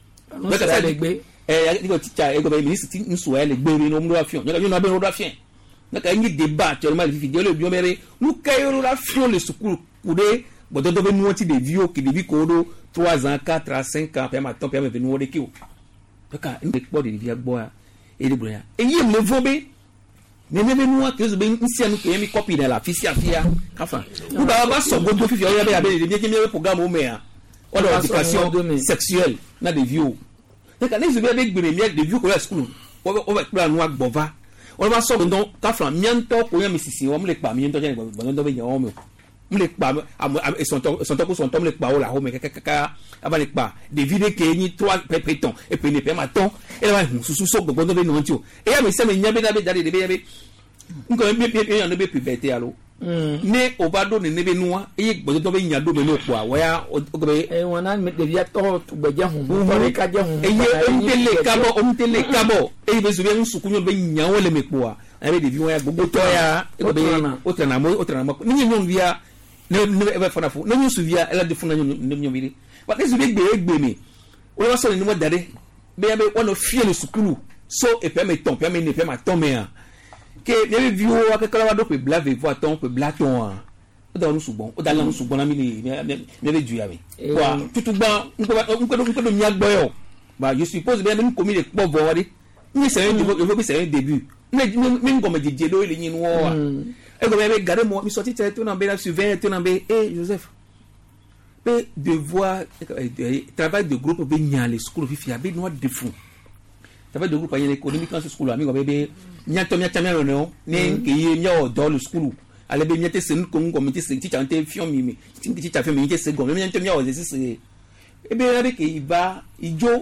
no sa le gbe eh digo teacher e go be ministre nso e le gbe ni no mo do fion yo no be no do fion nek enye débat actuellement fifi de le bio mere nu kayo la fion le school kude bodo do be nu ti de viol ki de vi ko do trois ans quatre ans cinq ans pe ma ton pe me venu wo de ki o eka ndi po de vi agbo a e de broya enye me vo be ne ne be nu a ke zo be nsia nu ke mi copy na la fisi afia kafa u ba ba so godo fifi o ya be ya be de je mi programme o me a o de éducation sexuelle na de viol eka ne zo be be gbere mi de viol ko ya school o o ba kura nu agbova o ba so don kafa mianto ko ya mi sisi o mo le pa mianto je gbo don be yan o me mle pa son to son to son to mle pa o la ho me kaka aba le pa de vide ke ni trois péton et puis ne pe maton et là susu so gbogbo be no ntio e ya me se me nya be na be dare de be be nko be be yan be puberté alo ne o ba do ne ne be nuwa e gbogbo be nya do me no po a wa ya o be e wona me de via to to gbeja hu to le ka je hu e ye o ntele kabo o ntele kabo e be so be nsukunyo be nya wo le me po a e be de vi won ya gbogbo to ya e be o tana mo o tana mo ni nyon via ne ne ebe fona fu ne nyu via ela de funa nyu ne nyu vidi ba ne su be gbe egbe mi o wa so ni mo dare be ya be wono fie le sukulu so e pe me ton pe me ne pe ma ton me a ke ne vi o wa ke kala wa do pe blave vo ton pe blaton a o da nu sugbon o da la nu sugbon na mi ni ne be ju ya mi wa tutu gba nko nko nko do mi agbo yo ba you suppose be me ko mi le po vo wa de ni se en do be se en début ne mi ngo me jeje do ile yin wo wa e go be gare mo mi sorti te to na be la surveiller to na be eh Joseph be devoir travail de groupe be nya les school fi fi be no de fou travail de groupe a yen économique en school ami go be nya to nya chamia no ni ke ye nya o do le school ale be nya te se nu ko ngo mi te se ti chante fion mi mi ti cha fion mi te se go mi nya to nya o se se e be la be ke iba ijo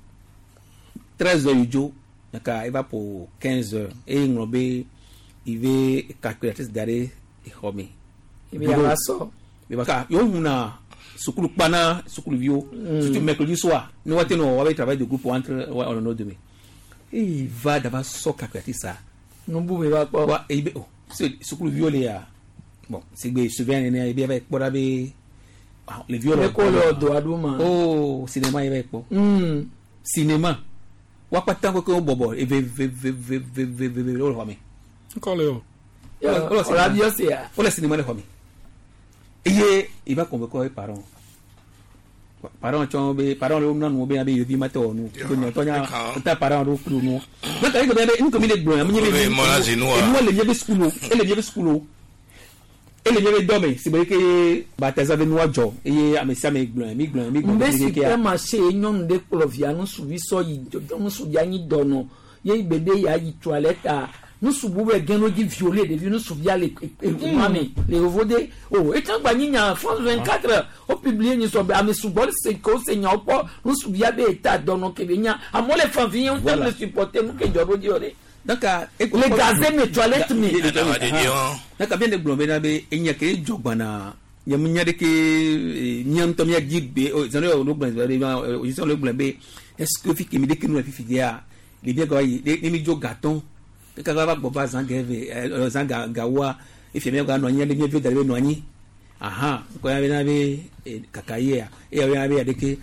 treize heures ijo naka iba pour quinze heures e ngrobe il veut calculatrice d'aller homi il veut la so mais baka yo huna sukulu pana sukulu vio surtout mercredi soir nous avons on va travailler de groupe entre on no demain et il va d'abord so calculatrice ça non boube va quoi et oh c'est sukulu vio les bon c'est be souvient né et avec pour abe les violons le color do aduma oh cinéma avec po cinéma wa patango ko bobo et ve ve ve ve ve ve le homi Encore Léo. On l'a dit aussi. On laisse les mains de famille. Et il va convoquer les parents. Parents, tu parents, le nom, bien, bien, bien, matin, nous. Tu as ta parent, nous, nous. Donc, il y a une commune de blanc. Il y a une commune de school. Et les vieux school. Et les vieux dorment. C'est vrai que baptême avec nous à Joe. Et à mes amis blancs, mes blancs, mes blancs. Mais si tu as marché, non, de Colovia, nous suivons, nous suivons, nous il y a un bébé, il y a une toilette. Nous souvent gagner des violets des nous souvent les les les revodés oh et quand gagner en France vingt-quatre au publier ni so à mes souvent c'est que seigneur pas nous souvent be état dans nos kenya à moi les femmes viennent on le supporter nous que joro diore donc les gazés mes toilettes mais donc bien de blombe na be enya ke jogbana nyamunya de ke nyam to ya gibbe o zano no blombe o sont le blombe est-ce que fi ke mi de ke nous fi fi dia les bien quoi les mi jo gâton kaka ba boba zangeve zanga gawa ifemia ga no nyele nye vida le no anyi aha ko ya bina be kakaye e ya be adeke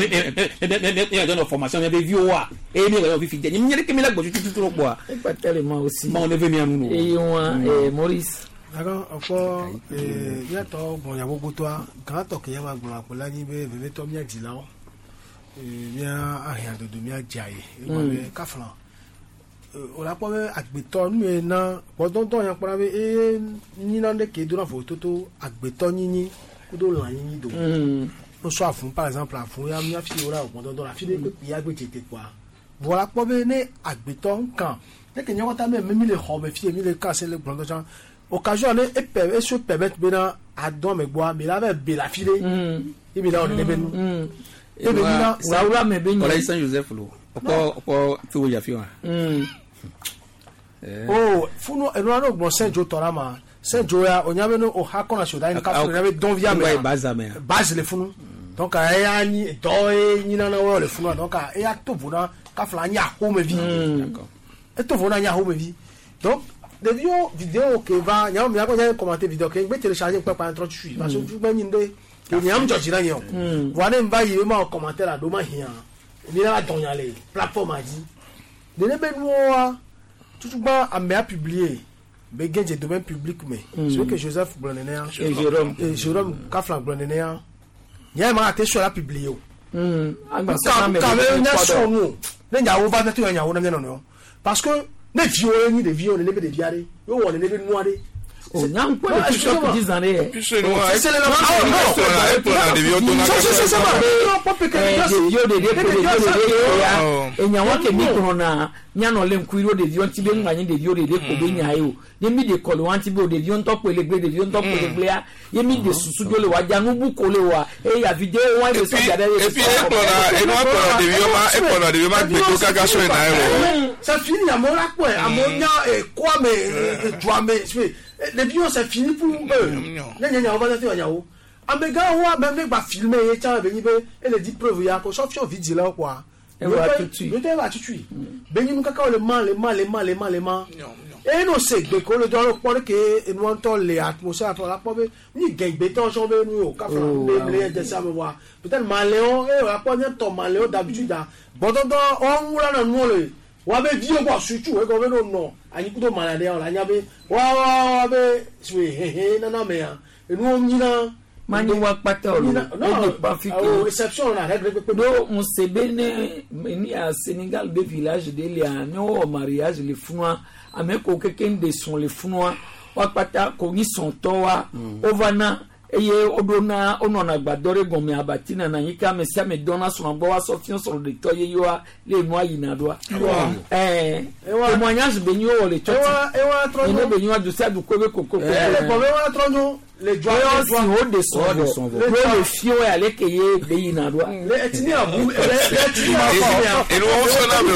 e don formation ya be vioa e mi ga fi fi nye nyele ke mi la gbo tutu tro gbo a e pa tellement aussi ma on ne veut mi anu no e yon e Maurice d'accord encore eh ya to bon ya bogo to quand to ke ya ma gbo apola ni be be to mi adi la o e ya ahia do do mi ajaye e ma be kaflan o la po agbeto nu e na podonto yan pora be e ni na de ke do na foto to agbeto yinyin ko do lan yinyin do o so afun par exemple afun ya mi afi ora o podonto la fi de pe ya gbe tete kwa voilà po be ne agbeto nkan e ke nyan wata me mi le ho be fi mi le kase le podonto chan occasion ne e pe e so permettre be na adon me gbo mi la be be la fi de e mi la o ne be nu e be ni na sa ura me be ni Saint Joseph lo opo opo fi wo ya fi wa oh funu enu ano gbon senjo torama senjo ya onyame no o hakona shoda ni ka funu na be don via me base le funu donc aya ni do e ni na na le funu donc aya to vona ka fla nya ho me vi d'accord et to vona nya ho me vi donc des vidéos vidéo que va nya me ko nya commenter vidéo que be télécharger pe pa intro tu parce que tu ben nde que ni am joji na nyo voilà me va y ma commentaire la do ma hia ni la don ya le plateforme a dit de ne ben moi tout bas a me a publié be genje domaine public mais ce que Joseph Blonenea et Jérôme et Jérôme Kaflan Blonenea nya ma a sur la publié hmm anga ça mais nation nous ne nya wo va te nya wo na me no parce que ne vieux ni de vieux ne be de viare yo wo ne be noire oh nyam quoi de tout ça dix années c'est le c'est le pour la vieux ton c'est c'est ça non pas que de vieux de de et nya wa ke mi ko na nya no le nkuiro de vieux ti be nganye de vieux de de ko be nya yo ye mi de ko le wan ti be de vieux top le gbe de vieux top le gbe ya ye mi de susu jo le wa janu bu ko le wa e ya video wa de so ya de et puis e ko na e no ko de vieux ma e ko na de vieux ma gbe to kaga so na e ça finit à mon quoi à mon nya et quoi mais toi mais les vieux c'est fini pour eux nya nya on va te nya wo ambega wa même ba filmer et ça be ni be et les dix preuves ya ko so fi video là quoi et va tout de suite je te va tout de suite ben nous kaka le mal le mal le mal le mal le mal et non c'est que ko le do pour que nous entend les atmosphères pour la pour ni gagne béton j'en veux nous ka fa les de ça me voir peut-être maléon et la pour ton maléon d'habitude bon donc on ou là non le wa be vieux quoi surtout e ko be no no anyi kuto malade la nya be wa wa be swe he he na na me ya e no nyina mani wa pata lo e pas fique réception na règle pe do on se bene ni à Sénégal be village de lia no au mariage les funwa ameko keken de son les funwa wa pata ko ni son to wa ovana eye odona onona gbadore gomi abatina na yika me sia me dona so mbo wa sofion so de toye yo le mo ayina do eh témoignage benyo o le choti ewa trono ne benyo adu sa du ko be koko le ko be wa trono le joie o de son le fio e ale keye be yina do le etini abu le etini abu et nous on na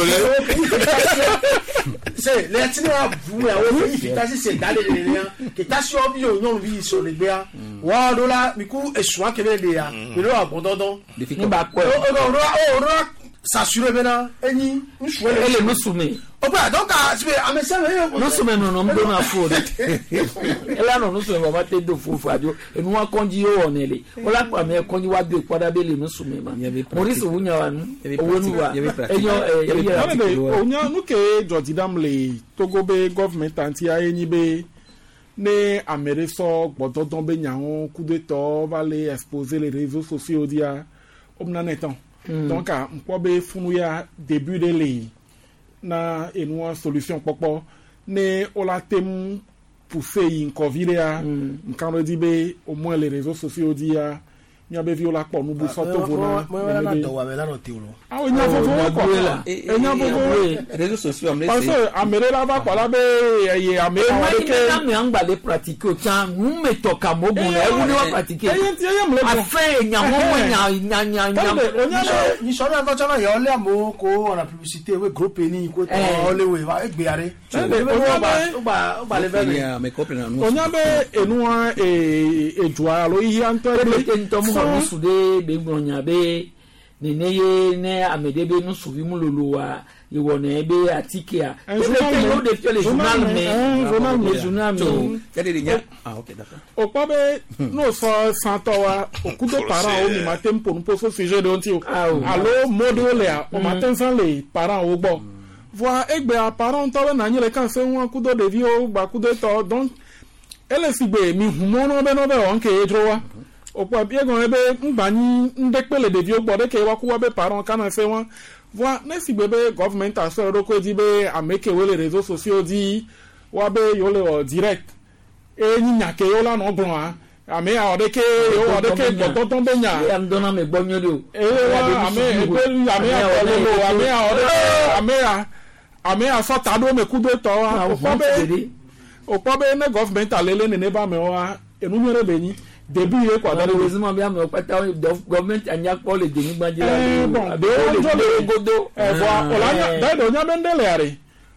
me c'est le etini abu ya o efficace c'est d'aller les liens que ta sur bi o nyon bi sur le bia wa do la mi ku esua ke be de ya mi lo abondon ni ba ko o o o s'assurer bena eni nsuwe ele no sume o pa donc a se amese we no sume no no mbo na fo ela no no sume baba te do fo fo ajo enu wa konji yo onele o la pa me konji wa be kwada be le no sume ma Maurice wunya wa nu owonu wa enyo eh onya nu ke George Damle Togo be government anti a eni be ne amere so gbododon be nyawo coup d'état va les exposer les réseaux sociaux dia omna netan donc a mpobe funu ya début de li na enwa solution popo ne olatem pousser in covid ya nkan di be au moins les réseaux sociaux dia nya be viola po nu bu so to vona moi la do wa me la no ti ulo ah nya fofo ko e nya fofo réseaux sociaux amle parce que amere la va ko la be ye amere wa ke na me angba le pratiquer tan nu me toka mo bu na e wu ni wa pratiquer a fe nya mo mo nya nya nya nya ni so na to chana yo le amo ko na publicité we groupe ni ko to le we va egbe are o ba o ba le be ya me copie na nu onya be enua e e jua lo yi anto e no sude be gbonya be ne ne ye ne amedebe no suvi mu lolowa ye wona be atike a e be yo de fio le journal me journal me journal me kede de nya ah OK d'accord o pa be no so santo wa o ku de parents o mi matin pour nous poser sujet de onti o allo modole a o matin sans les parents o gbo voir egbe a parents to na nyi le kan se won ku do de vi o gba ku de to donc ele sigbe mi humo no be no be on ke edro wa opo bi egon ebe ngbani ndekpele de bio gbode ke wa ku wa be parents kana se won voi nesi bebe government aso roko di be ameke we les réseaux sociaux di wa be yo le direct e nya ke yo la no gbon a ame a odeke yo odeke gbon be nya e am dona me gbon yo e wa ame e pe ame a ko lo ame a odeke ame a ame a so tado me ku do to a opo be opo be ne government alele ne ne ba me wa enu mere be ni début e kwa dale wezima bia me opata government anya ko le de ni gbajira bon be o le godo e vo olanya da do nya bendele are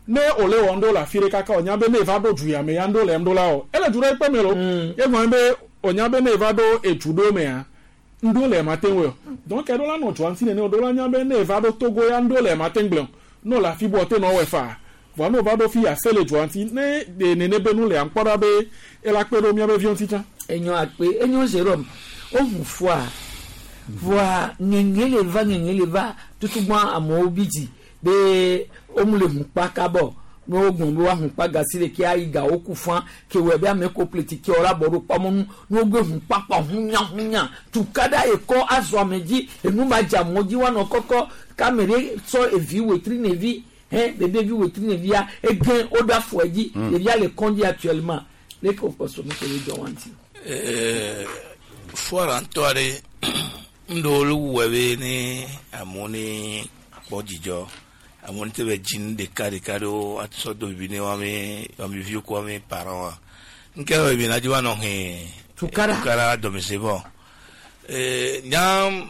ne ole wondo la fire kaka onyabe ne vado juya me yando le mdola o ele jure pe melo e mo be onyabe ne vado etudo me ya ndo le matenwe donc e do la no twan sine ne do la nyabe ne vado togo ya ndo le matengle no la fi bote no we fa voilà vado fi ya sele twan ne de ne ne benu le ankpara be e la pe do mi abe vion titan enyo akpe enyo Jérôme o mu fois voa ngengele va ngengele va tutugba amo obiji be omule mu pa kabo no ogun bo wa hun pa gasile ki ayi ga okufan ke we be ameko pleti ki ora boru pamonu no gbe hun papa hunya hunya tukada e ko aso meji enu ma jamoji wa no koko kamere so evi wetri nevi hein de devi wetri nevi a egen oda foji e via le condi actuellement les ko poso me ko do wanti eh fora antore ndolu wewe ni amoni bojijo amoni tebe jin de kare kado atso do bine wa me wa mi vieux ko me parents nke we bina jiwa no he tukara tukara do me c'est bon eh nyam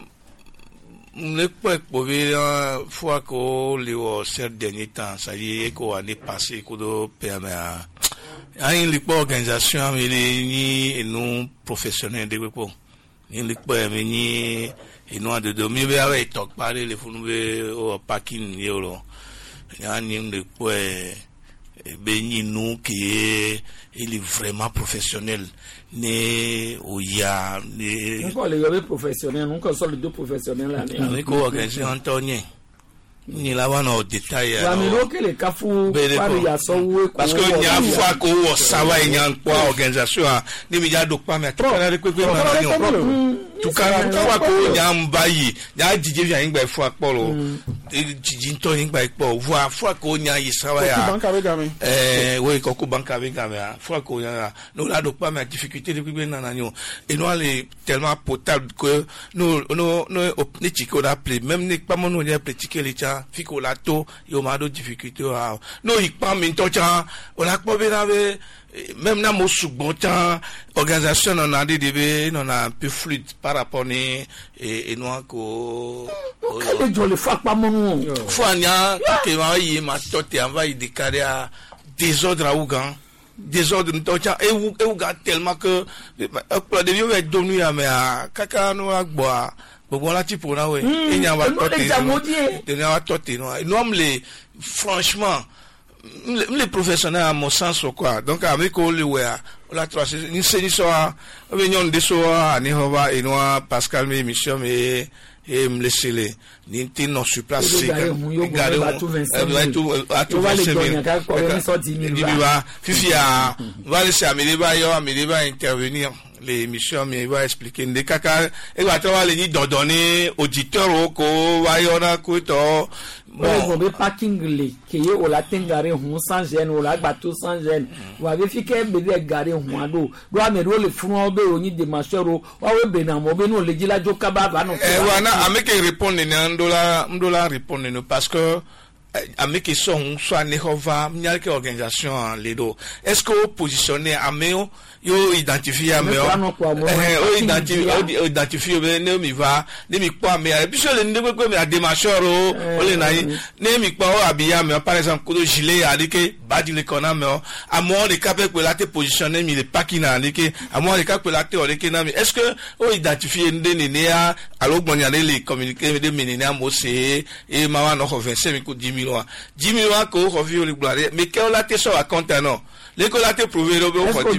le po po vi fois ko le o ser dernier temps ça y est ko année passée ko do permet a une organisation mais ni nous professionnels de ko ni le po mais ni et nous de dormir be avec talk parler le funu be o parking yolo ya ni le po be ni nous qui il est vraiment professionnel ne o ya ne encore les professionnels non que sont les deux professionnels là ni ko organisation Antonien ni la wana au détail la miro que les kafu pari ya so we parce que il y a fois ko wo sawa il y a quoi organisation ni mi ja do pa me tukara de kwekwe na ni tukara fois ko ya mbayi ya jije ya ngba fois polo jiji to ngba ipo voir fois ko nya yi sawa ya eh we ko ko banka be game fois ko ya no la do pa me difficulté de kwekwe na na ni et nous les tellement potable que nous nous nous ni chiko da play même ni pas mon no pratiquer les fiko la to yo ma do difficulté a no ikpa mi to cha o la po be na be même na mo sugbon cha organisation on a db on a un peu fluide par rapport ni et no ko o jo le fa pa mo no fo anya ke ma yi ma to te enva yi déclarer à désordre à Ougan désordre to cha e u e u ga tellement que pour de vieux être devenu à mais kaka no agbo gbogbo láti pour na we enya wa tote enya wa tote no l'homme les franchement les professionnels à mon sens quoi donc avec ko le we la trois ni se ni so we nyon de so ani hova et no Pascal me mission me et me laisser les ni tin non sur place garder à tout à tout vingt-cinq mille fifi a va laisser Ameliba yo Ameliba intervenir les missions mais il va expliquer des caca et va travailler les donner auditeur ko va yona ko to bon be parking le ke ye o la tengare hu sans gêne o la gba to sans gêne wa be fi ke be de gare hu ado do amero le fun o be oni de masero wa we be na mo be no le jila joka ba ba no eh wana ameke répondre ne ndola ndola répondre no parce que ameke son soit ne hova nyalke organisation les do est-ce que positionner ameo yo identifier ameo eh o identifier identifier be ne mi va ne mi kwa me e biso le ndekwe ko me ademacheur o le na ne mi kwa o abia me par exemple ko gilet adike badi le kona me amo le capé ko la te positionner mi le pakina adike amo le capé la te o le kena mi est-ce que o identifier nde ne ne a alo gbonya le communiquer de menene amo se e ma wa no vingt-cinq mille ko dix mille dix mille ko ko vi o le gloire mais que la te so à compte non l'école a été prouvé le bon donc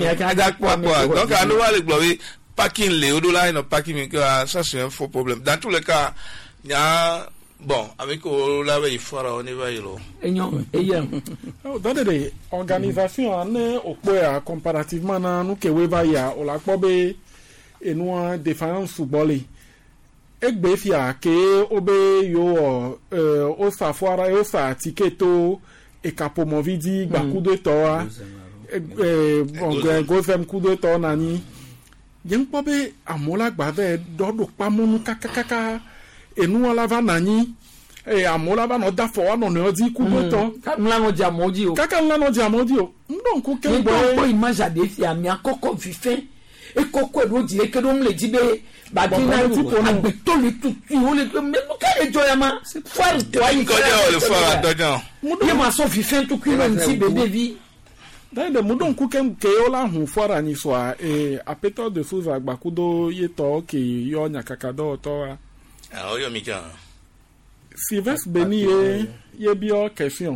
à nous va le gloire parking les au-delà non parking ça c'est un faux problème dans tous les cas il y a bon avec la veille fora on y va yo enyo eyen dans des organisations ne au quoi comparativement na nous que we va ya o la pobe et nous défense football egbe fia ke obe yo euh o sa foara o sa tiketo e capo movidi gba coup de toa eh bon gozem coup de toa nani yen pobe amola gba ve dodo pamunu kakaka enu ala va nani e amola va no da fo wa no no di coup de toa nla no jamoji o kaka nla no jamoji o donc ko ke bo image ade fi ami akoko fife e koko e do dire ke do mle jibe ba dina agbe to le tutu o le me no kele joyama foire toi il ko de le foire dodan ye ma so fi fin to ku no nti bebe vi dai mu don ku kem ke o la hu foire ni so a e apeto de souza agbakudo ye to ke yo nya kakado to a ah o yo mi kan Sylvestre Beni ye ye bio question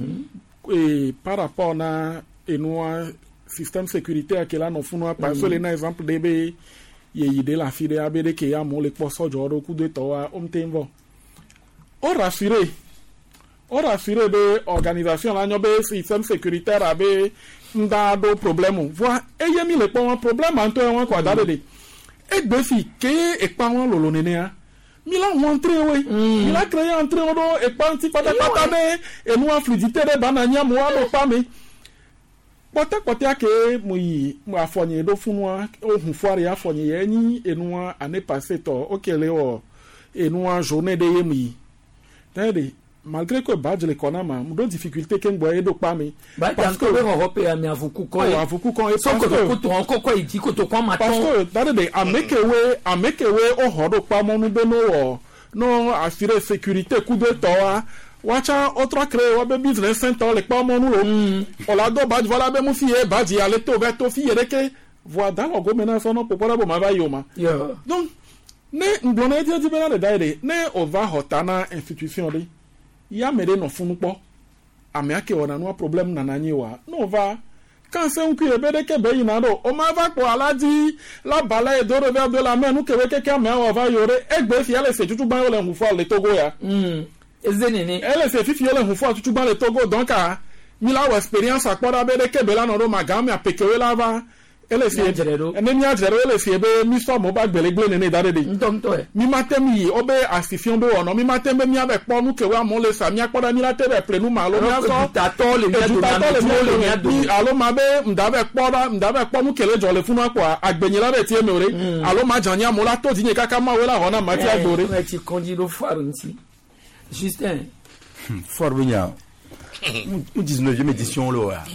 et par rapport na enua système sécuritaire que là non funu pas sur les exemple de be ye yide la fide abede ke ya mo le poso joro ku de to wa omtemvo o rassuré o rassuré be organisation la nyobe système sécuritaire abe nda do problème voi e ye mi le pon problème anto won ko dade de e gbe fi ke e pa won lolo nene a mi la montré oui mm. mi la créé entré odo e panti pata pata de e nous a fluidité de banania mo alo pa mi pota pota ke mo yi mo afonye do funwa o hun foire afonye ye ni e nous a année passée to okele o e nous a journée de yemi tade malgré que badge le konama mo do difficulté ke ngbo e do pa mi parce que le européen mi avuku ko e avuku ko e so ko ko to ko ko idi ko to ko ma parce que tade de amekewe amekewe o hodo pa mo nu be no no assurer sécurité coup de toa wacha autre créer wa be business center le pa mo nu lo o la do badge voilà be mo fie badge ale to be to fie de ke voilà dans le gouvernement so no popola bo ma ba yoma donc ne ndone ti ti be na de dai ne o va hotana institution de ya mere no funu po ame ake ona no problem na nanyi wa no va quand c'est un cuir bede ke be yina do o ma va ko alaji la bala e do revers de la main nu ke we ke ke ame wa va yore egbe fi ale se tutu ban le hu fo le Togo ya mm ezenene ele se fi fi le hu fo tutu ban le Togo donc a mi la expérience akpora bede ke be la no do ma ga me apekewe la va ele se ene mi ajero ele se be mi so mo ba gbelegle nene dare de ntomto e mi matem yi obe asifion be ono mi matem be mi abe po nu ke wa mo le sa mi akpora mi la tebe plenu ma lo mi aso ta to le mi do na do mi alo ma be ndabe kpora ndabe po nu kele jo le funu akwa agbenyi la be ti eme ore alo ma janya mo la to dinye kaka ma we la hona ma ti agbore e ti konji do faru nti Justin Forbignan mu dix-neuvième édition lo ya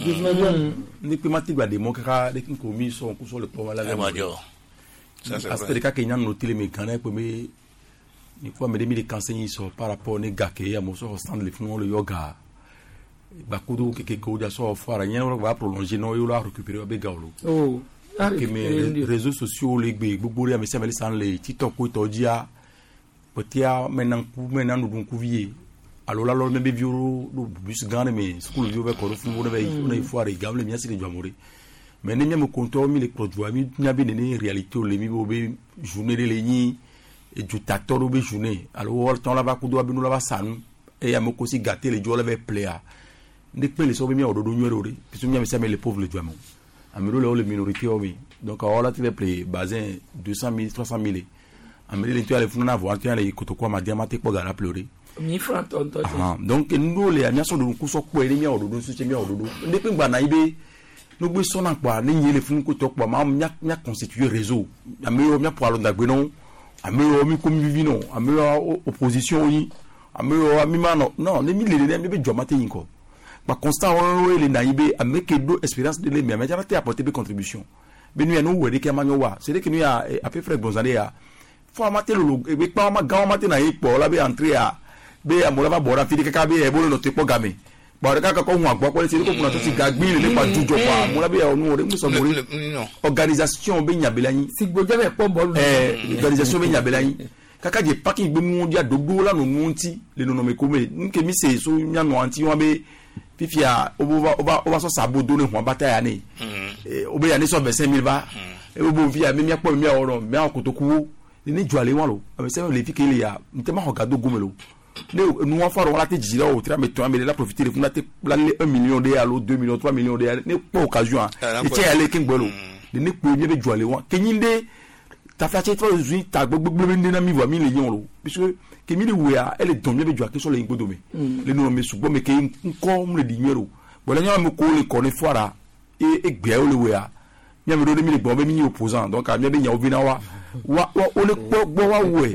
ni pe mati gba de mo kaka de kin ko mi so ko so le po la la majo ça c'est vrai ka kenyan no tele me kan pe me ni ko me de mi de kansenyi so par rapport ne ga ke ya mo so stand le funu le yoga ba kudu ke ke ko ja so fara nyen ro ba prolonger no yo la récupérer be gawlo oh que mes réseaux sociaux les gbe gbogbo ya me se me san le TikTok ko to dia potia menan ku menan dun ku vie alors là l'homme be violo do bus gane me school violo be ko fu bo be on e foire gamle mi asike jamore mais ne mi mo konto mi le produit mi nya be ne réalité le mi bo be journée de legni et du tator be journée alors wol ton la ba ku do be no la ba sanu e ya mo ko si gâter le jola be player ne pe le so be mi ododo nywero re pisu mi se me le pauvre le joamo amelo le minorité o mi donc alors tu le play bazin deux cent mille trois cent mille amelo le tu ale fu na voir tu ale kotoko ma diamante ko gara pleurer mi franton to donc nous les amis sont de coup so ko eri mi ododo so che mi ododo ne pe gba na ibe no gbe so na pa ni yin le fun ko to po ma mia mia constituer réseau amelo mia pour alonda gbe non amelo mi ko mi vivi non amelo opposition yi amelo mi ma non non ne mi le le mi be jomate yin ko ba constant on le na ibe ameke do expérience de le mi ma jara te apporter be contribution be nu ya no we de ke ma nyo wa c'est que nu ya a peu frère bonzane ya fo amate lo e pa ma ga amate na ipo la be entrer a be amola ba bora fidi kaka be e bolo no tepo game ba re kaka ko hu agbo ko le se ko kuna to si gagbi le pa jujo pa amola be onu re mu so mori organisation be nya belayin sigbo je be po bolu eh organisation be nya belayin kaka je parking be mu dia dodo la no nunti le no no me ko me nke mi se so nya no anti wa be fifia oba oba oba so sabodo ne hu abata ya ni eh obe ya ni so be cinq mille ba e obo via me mi apo mi oro mi akotoku ni juale won lo ame se le fi ke le ya ntema ho gado gomelo ne nous on fera la tête jira au tra mettons mais la profiter de funa te la un million de allo deux millions trois millions de ne pas occasion et tiens aller king bolo de ne ko be juale won kenyinde ta fa che trop zui ta gbogbo be na mi vo mi le yon lo puisque ke mi le wea elle don be juale ke so le ngodo me le no me subo me ke nko mu le dinero bo le nyama ko le ko ne foara e e gbe o le wea nyama do mi le bo be mi opposant donc a mi be nya ovina wa wa o le gbo wa we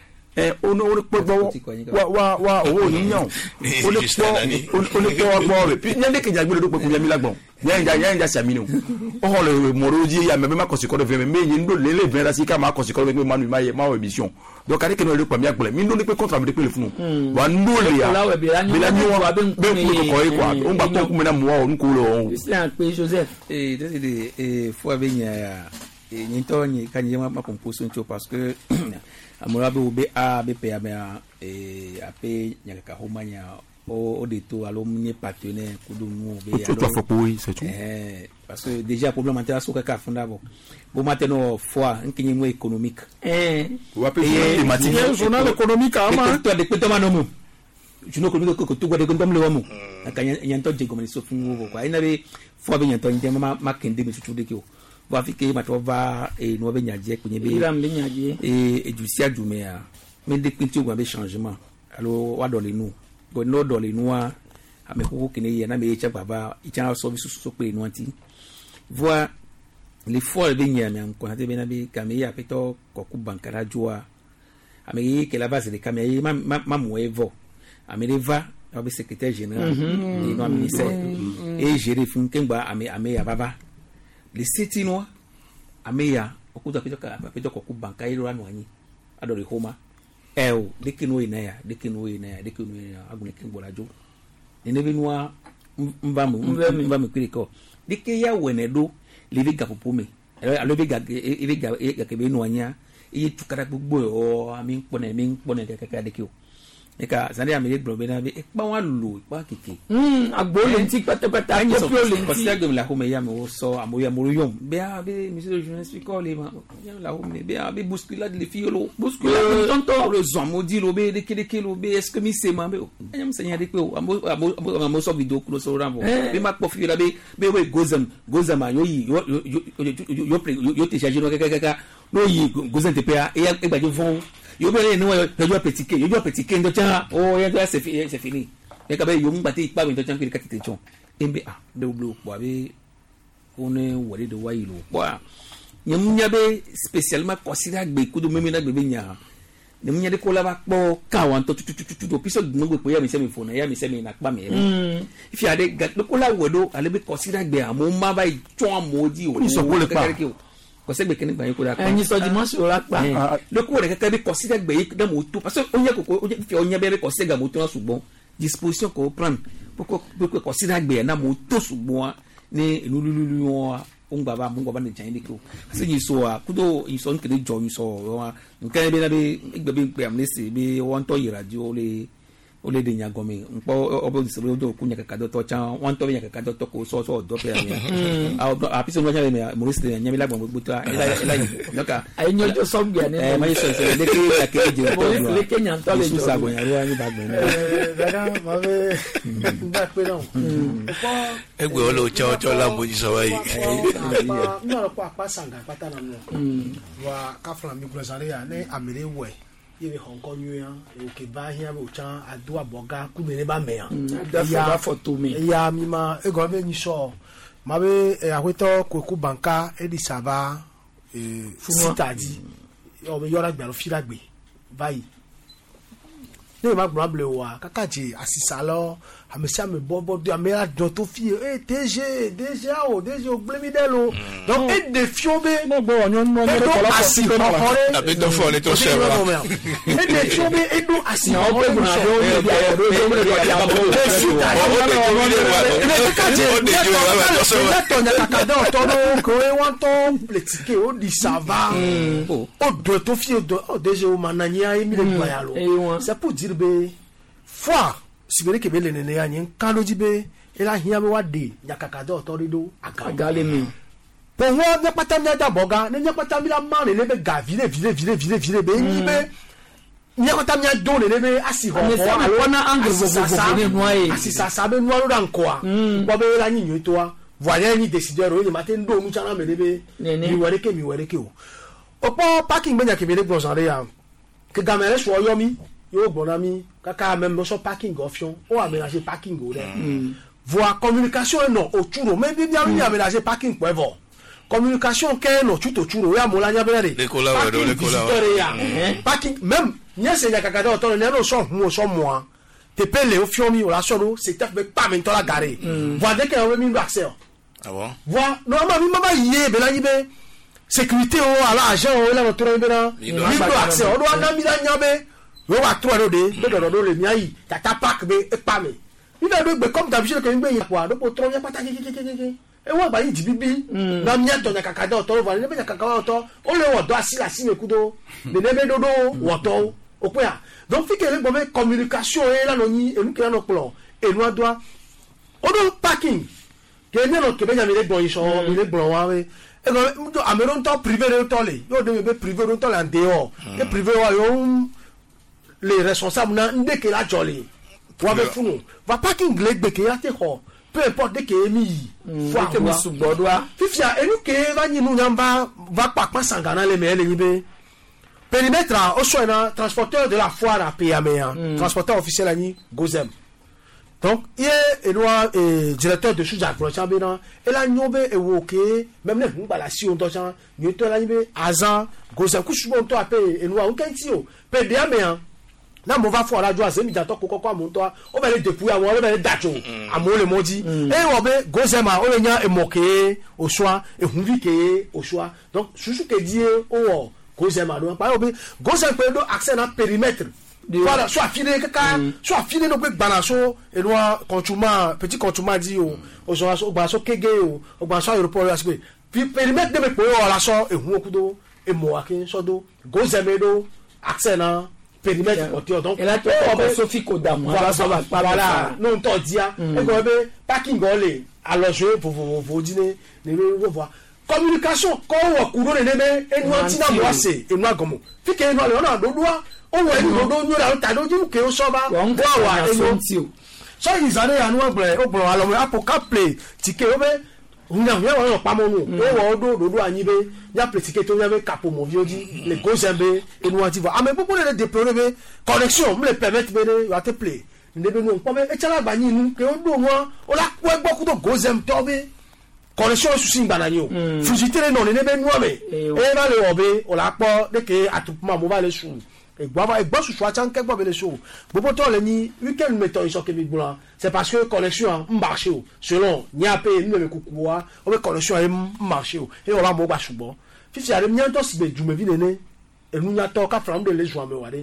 eh ono o le gbo wa wa wa o ni yan o le gbo o le gbo wa gbo be pi nyande ke jagbe le do pe ku yami lagbon nyanja nyanja samino o le moroji ya même ma conséquence de mais ni ndo le le vient si ka ma conséquence de manu ma ma émission donc avec no le premier gble mi ndo ni pe contre me de pe le funu wa ndo le ya bila ni wa be ko ko quoi on ba ko kuma na mo o nko lo c'est un peu Joseph et de et faut avec nya et ni to ni kan yema ma compose ncho parce que amora be be a be pe a et ape nya ka homa nya o de to alo mni partenaire kudu mu be alo to fo oui c'est tout eh parce que déjà problème antérieur so ka funda bo bo maintenant fois nkinyi mo économique eh ou ape thématique journal économique ama to de pe to manomu journal économique ko to gode gondom le wamu akanya nyanto je gomani so fun wo kwa ina be fois be nyanto ndem ma ma kende me tutu de ko va fike ma to va e no be nyaje kunye be iram be nyaje e e du sia du me a me de pinti o be changement alors wa do le nous go no do le noa ame ko kene ye na me cha baba icha service so pe no anti voit les fois be nya me ko hate be na be kame ya peto ko ku bankara joa ame ye ke la base de kame ye ma ma mo evo ame va be secrétaire général et no ministère et gérer fun kengba ame ame ya baba les city no ame ya okuta peto ka peto ko ku bankara ro anu anyi adore homa el de que no ina ya de que no ina ya de que no ina agune kengbola jo ene be noa mbamu mbamu kiriko de que ya wenedo levi gapopo me alo be ga e ga e ke be no anya e tukara gbogbo o ami pone mi pone kaka de kio e ka sande ami le globe na be e pa wa lu pa keke mm agbo le nti patapata anyi so parce que la home ya me wo so amoya moruyom be a be monsieur le journaliste ko le ma la home be a be bousculade les filles lo bousculade tonto le zomo di lo be de kele kele be est-ce que mi se ma be anyam senya de pe o amo amo so video ko so rambo be ma po fi la be be we gozam gozam yo yi yo yo yo yo te charger no kaka no yi gozam te pe a e gba je fon yo be ni wo yo petit ke yo petit ke ndo cha o ya c'est fini c'est fini e ka be yo ngba te ipa mi ndo cha ki ka tete chon embe ah be blo po be one wori de wa yilo po nyam nya be spécialement considère gbe kudu memi na gbe be nya nyam nya de ko la ba po ka wan to tu tu tu tu piso no gbe po ya mi se mi phone ya mi se mi na pa mi if ya de ga ko la wodo ale be considère gbe amo ma ba chon amodi o so ko le pa ko se gbe kini gba ko da pa ẹni so dimanche o la pa le ko de kaka be considère gbe da mo to parce que onya ko fi onya be be considère mo to sugbon disposition ko prendre pour que considère gbe na mo to sugbon ni lululu won on baba mo baba ni jan ni ko se ni so a kudo iso nkele jo mi so wa nkan be na be gbe be pe amnesi be won to yira ji o le o le de nya gomi npo obo di se ojo kunya kaka do to chan won to nya kaka do to ko so so do pe ami a a piso no nya me mo se nya mi la gbon gbogbo ta ela ela doka ay nyo jo som gbe ni eh ma so se le ke ya ke je to le ke nya to le jo sa go nya ro ni ba gbe ni eh dada ma be ba pe no egbe o lo cho cho la mo ji so wa yi mi ro pa pa sanga pata na mo wa ka flan mi glo sare ya ni amire we yebe Hong Kong ya e o ke ba hia be o chan adu aboga ku me ne ba me ya da fa photo me ya mi ma e go be ni so ma be e ahweto ko ku banka e di saba e sitadi o be yora gbe lo fi dagbe bayi ne ma gbo able wa kakaji asisa lo amesi ame bobo de amera don to fi e dg dg o dg o blemi delo donc e defio be no bo onyo no no ko la asi ko ore abi to fo le to se wa e defio be e do asi na o pe guna do ni bi ayo do do do ya bo e si ta e kakaji o de jo wa to se wa to nya kakada o to no ko e won to pletique o di sava o do to fi o dg o mananya e mi le gba ya lo c'est pour dire be foi sibere ke bele nene anyi kalo jibe ela hia be wade yakakada otorido agale mi po wo ne pata mi da boga ne nya pata mi la ma ne be ga vile vile vile vile vile be ni be nya pata mi do ne be asi ho ho alo na angle bo bo ne noye asi sa sa be no ro dan ko a bo be la nyi nyo to a voile ni décideur o ni mate ndo mu chana me ne be mi were ke mi were ke o opo parking be nya ke bele gbonsan re ya ke gamere so yo mi yo bonami kaka même so parking option o aménager parking o de voir communication no o churo même bien bien aménager parking pour ever communication ke no chuto churo ya mola nya bere le kola wa do le kola parking même nya se nya kaka do to ne no so hu so moi te pele o fiomi o la so do c'est taf be pas maintenant la gare voir dès que on mi accès Ah bon? Voilà, normalement, mi mama yé, ben là, y be, sécurité, oh, à l'argent, oh, là, notre ben là, libre accès, on doit en amener la nyabe, on va trois de, de, de, de, le miaï, tata pak, be, et pas me. Il va donc, comme d'habitude, que il y a quoi, donc, pour trois, il y a pas ta, et ouais, bah, il dit bibi, n'a mia, ton, yakakada, auto, voilà, il y a kakao, auto, on le doit si la si le kudo, de nebe dodo, ou auto, au point. Donc, fait que les mauvaises communications, et là, non, et nous, qui a nos plans, et nous, doit, on doit parking. Kenya no kebe nyamile bon iso ile bon wa we e go mto ameron to privé de to le yo de be privé de to la dehors et privé wa yo les responsables na ndeke la jolly wa be funu va parking le gbe ke ya te ho peu importe de ke mi fo ke mi subodwa fifia enu ke va nyi nu nyamba va pa pa sangana le me le yibe périmètre au soit na transporteur de la foire à Payamea transporteur officiel ani Gozem. Donc, il est le directeur de Chouja Prochambina, et là, nous avons évoqué, même les Mbalasi, on a dit, nous avons dit, Azan, Gozan, Kouchou, on a payé, et nous avons dit, P D M, là, on va faire la joie, c'est immédiatement, Koko, Montois, on va les dépouiller, on va les dacho, à mon le maudit, et on va, Gozema, on a moqué, au choix, et on vit au choix. Donc, Chouchou qui dit, oh, Gozema, nous avons dit, Gozem peut avoir accès à un périmètre. Voilà, soit filé kaka, soit filé no pe banaso et loi contument petit contument dit au au au banaso kege au au banaso aéroport aspect. Puis périmètre de me poyo la so e hu okudo e mo akin sodo Gozemedo accès na périmètre côté donc. Et là tu as Sophie Kodam. Voilà, non to dia e go be parking golé alors je pour vous vous dîner ne le voir. Communication ko wo kuro ne nebe e no tina mo ase e no agomo. Fi ke no le ona do doa o wo ni do do ra ta do ju ke o so ba wa wa e no so izare anu ogbre o bro alo apo ka play tike o be una ya wa pa mo nu o wo do do do anyi be ya play tike to ya be kapo mo vioji le Gozembe e no anti va ame popo le déplorer be connexion me le permettre be le wa te play ndebe no po be e chala ba nyi nu ke o do mo o la ku egbo ku to Gozem to be connexion sous bananio fusiter non ne be nuame e va le obe o la po de ke atupuma mo va le sou e gba e gba sou so chan ke gba be le sou bobo to le ni weekend meto iso ke big blanc c'est parce que connexion marché selon niape ni me kukuwa o be connexion e marché e o la mo gba subo fifi are mi anto sibe jume vi nene e nu nya to ka from de le joa me ware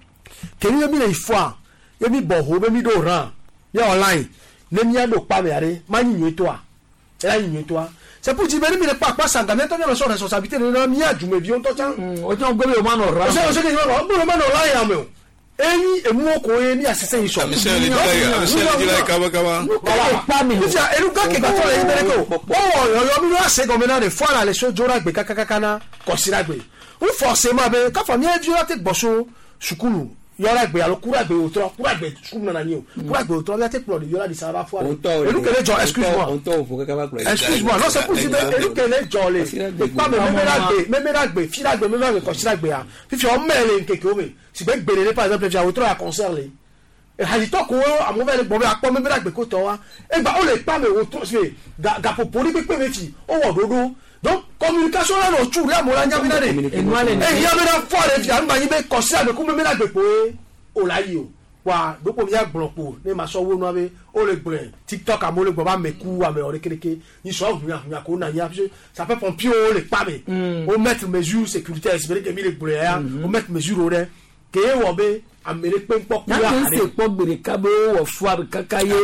ke ni mi le ifwa e mi bo ho be mi do ran ya online ne mi ado pa me are ma nyi nyi to a et là il toi c'est pour dire mais ne pas pas ça dans ton responsabilité de la mia du me vion to chan o ton go be o mano ra o se ke o bo mano la ya me eni e mu ko e ni asese iso monsieur le directeur monsieur le directeur kaba kaba voilà pas mi c'est e lu ka ke ka to le bere ko o yo yo mi wa se go me na de fois les choses jora gbe kakakana ko sira gbe ou forcément be ka famille jora te gboso sukulu yora gbe alo kura gbe otro kura gbe sukulu na ni o kura gbe otro ya te plo de yora di sara fois e lu ke le jo excuse-moi excuse-moi non c'est pour dire e lu ke le jo le pa me me la gbe me me la gbe fi la gbe me la gbe ko sira gbe a fi fi o mele nkeke o me si gbe gbe le par exemple via otro ya concert le e ha to ko amo ve le gbo be apo me me la gbe ko to wa e gba o le pa me otro se ga ga popori pe pe me fi o wo dodo donc communication là no chu la mo la nya bi na de e ya me na fo le fi an ba yin be ko si abe ku me me la gbe po o la yi o wa do ko mi ya gbon po ne ma so wo no abe o le gbon TikTok amole gbo ba me ku ame ore keleke ni so hu ya ko na ya ça fait pompier o le pa me o mettre mesure sécurité espérer que mi le gbon ya o mettre mesure o re ke wo be amere pe npo ku ya na se po gbere kabe wo fu ab kakaye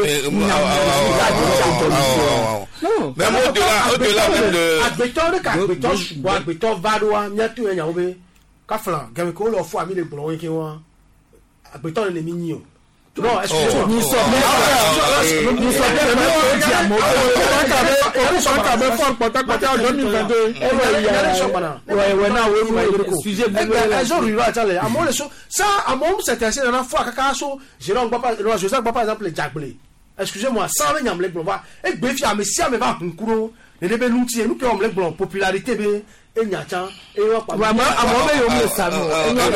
non mais au delà au delà même de agbeton de ka agbeton bo agbeton vadoa nyatu enya obe ka flan game ko lo fu ami le gbon ke won agbeton le mi yin o non excuse-moi ni so ni so de di amo o so ka be for pata pata ọdún mi vende e we ya we we na we we sujet bi e zo ri ra tale amo le so ça amo se tese na fo akaka so je ron gba pa ro je sa gba par exemple jagbele excusez-moi ça me nyam le gbon va e gbe fi ame si ame va kunkuro ne de be luti e nu ke om le gbon popularité be e nya chan e wa pa amo amo be yo me sa no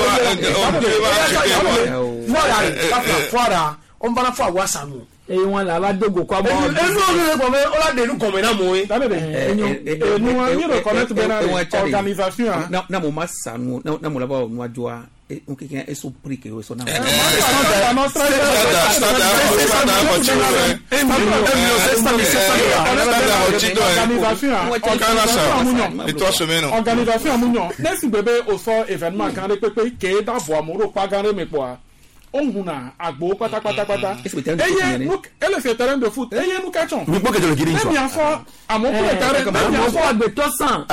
voilà voilà on va la fois wa sa no e won la ba dogo kwa mo e no le gbon me o la de lu gbon me na mo e tabe be e no ni reconnect be na organisation na na mo ma sa no na mo la ba no ajoa un quelqu'un est surpris que son nom. Organisation Mounion. Nesi bébé au sort événement quand les pépés qui est d'abord amoureux pas gagner mes poids. On guna agbo pata pata pata. Eye nous elle fait terrain de foot. Eye nous catchons. Mais pourquoi que le guirin soit? Bien fort. À mon point carré comme bien fort de deux cents.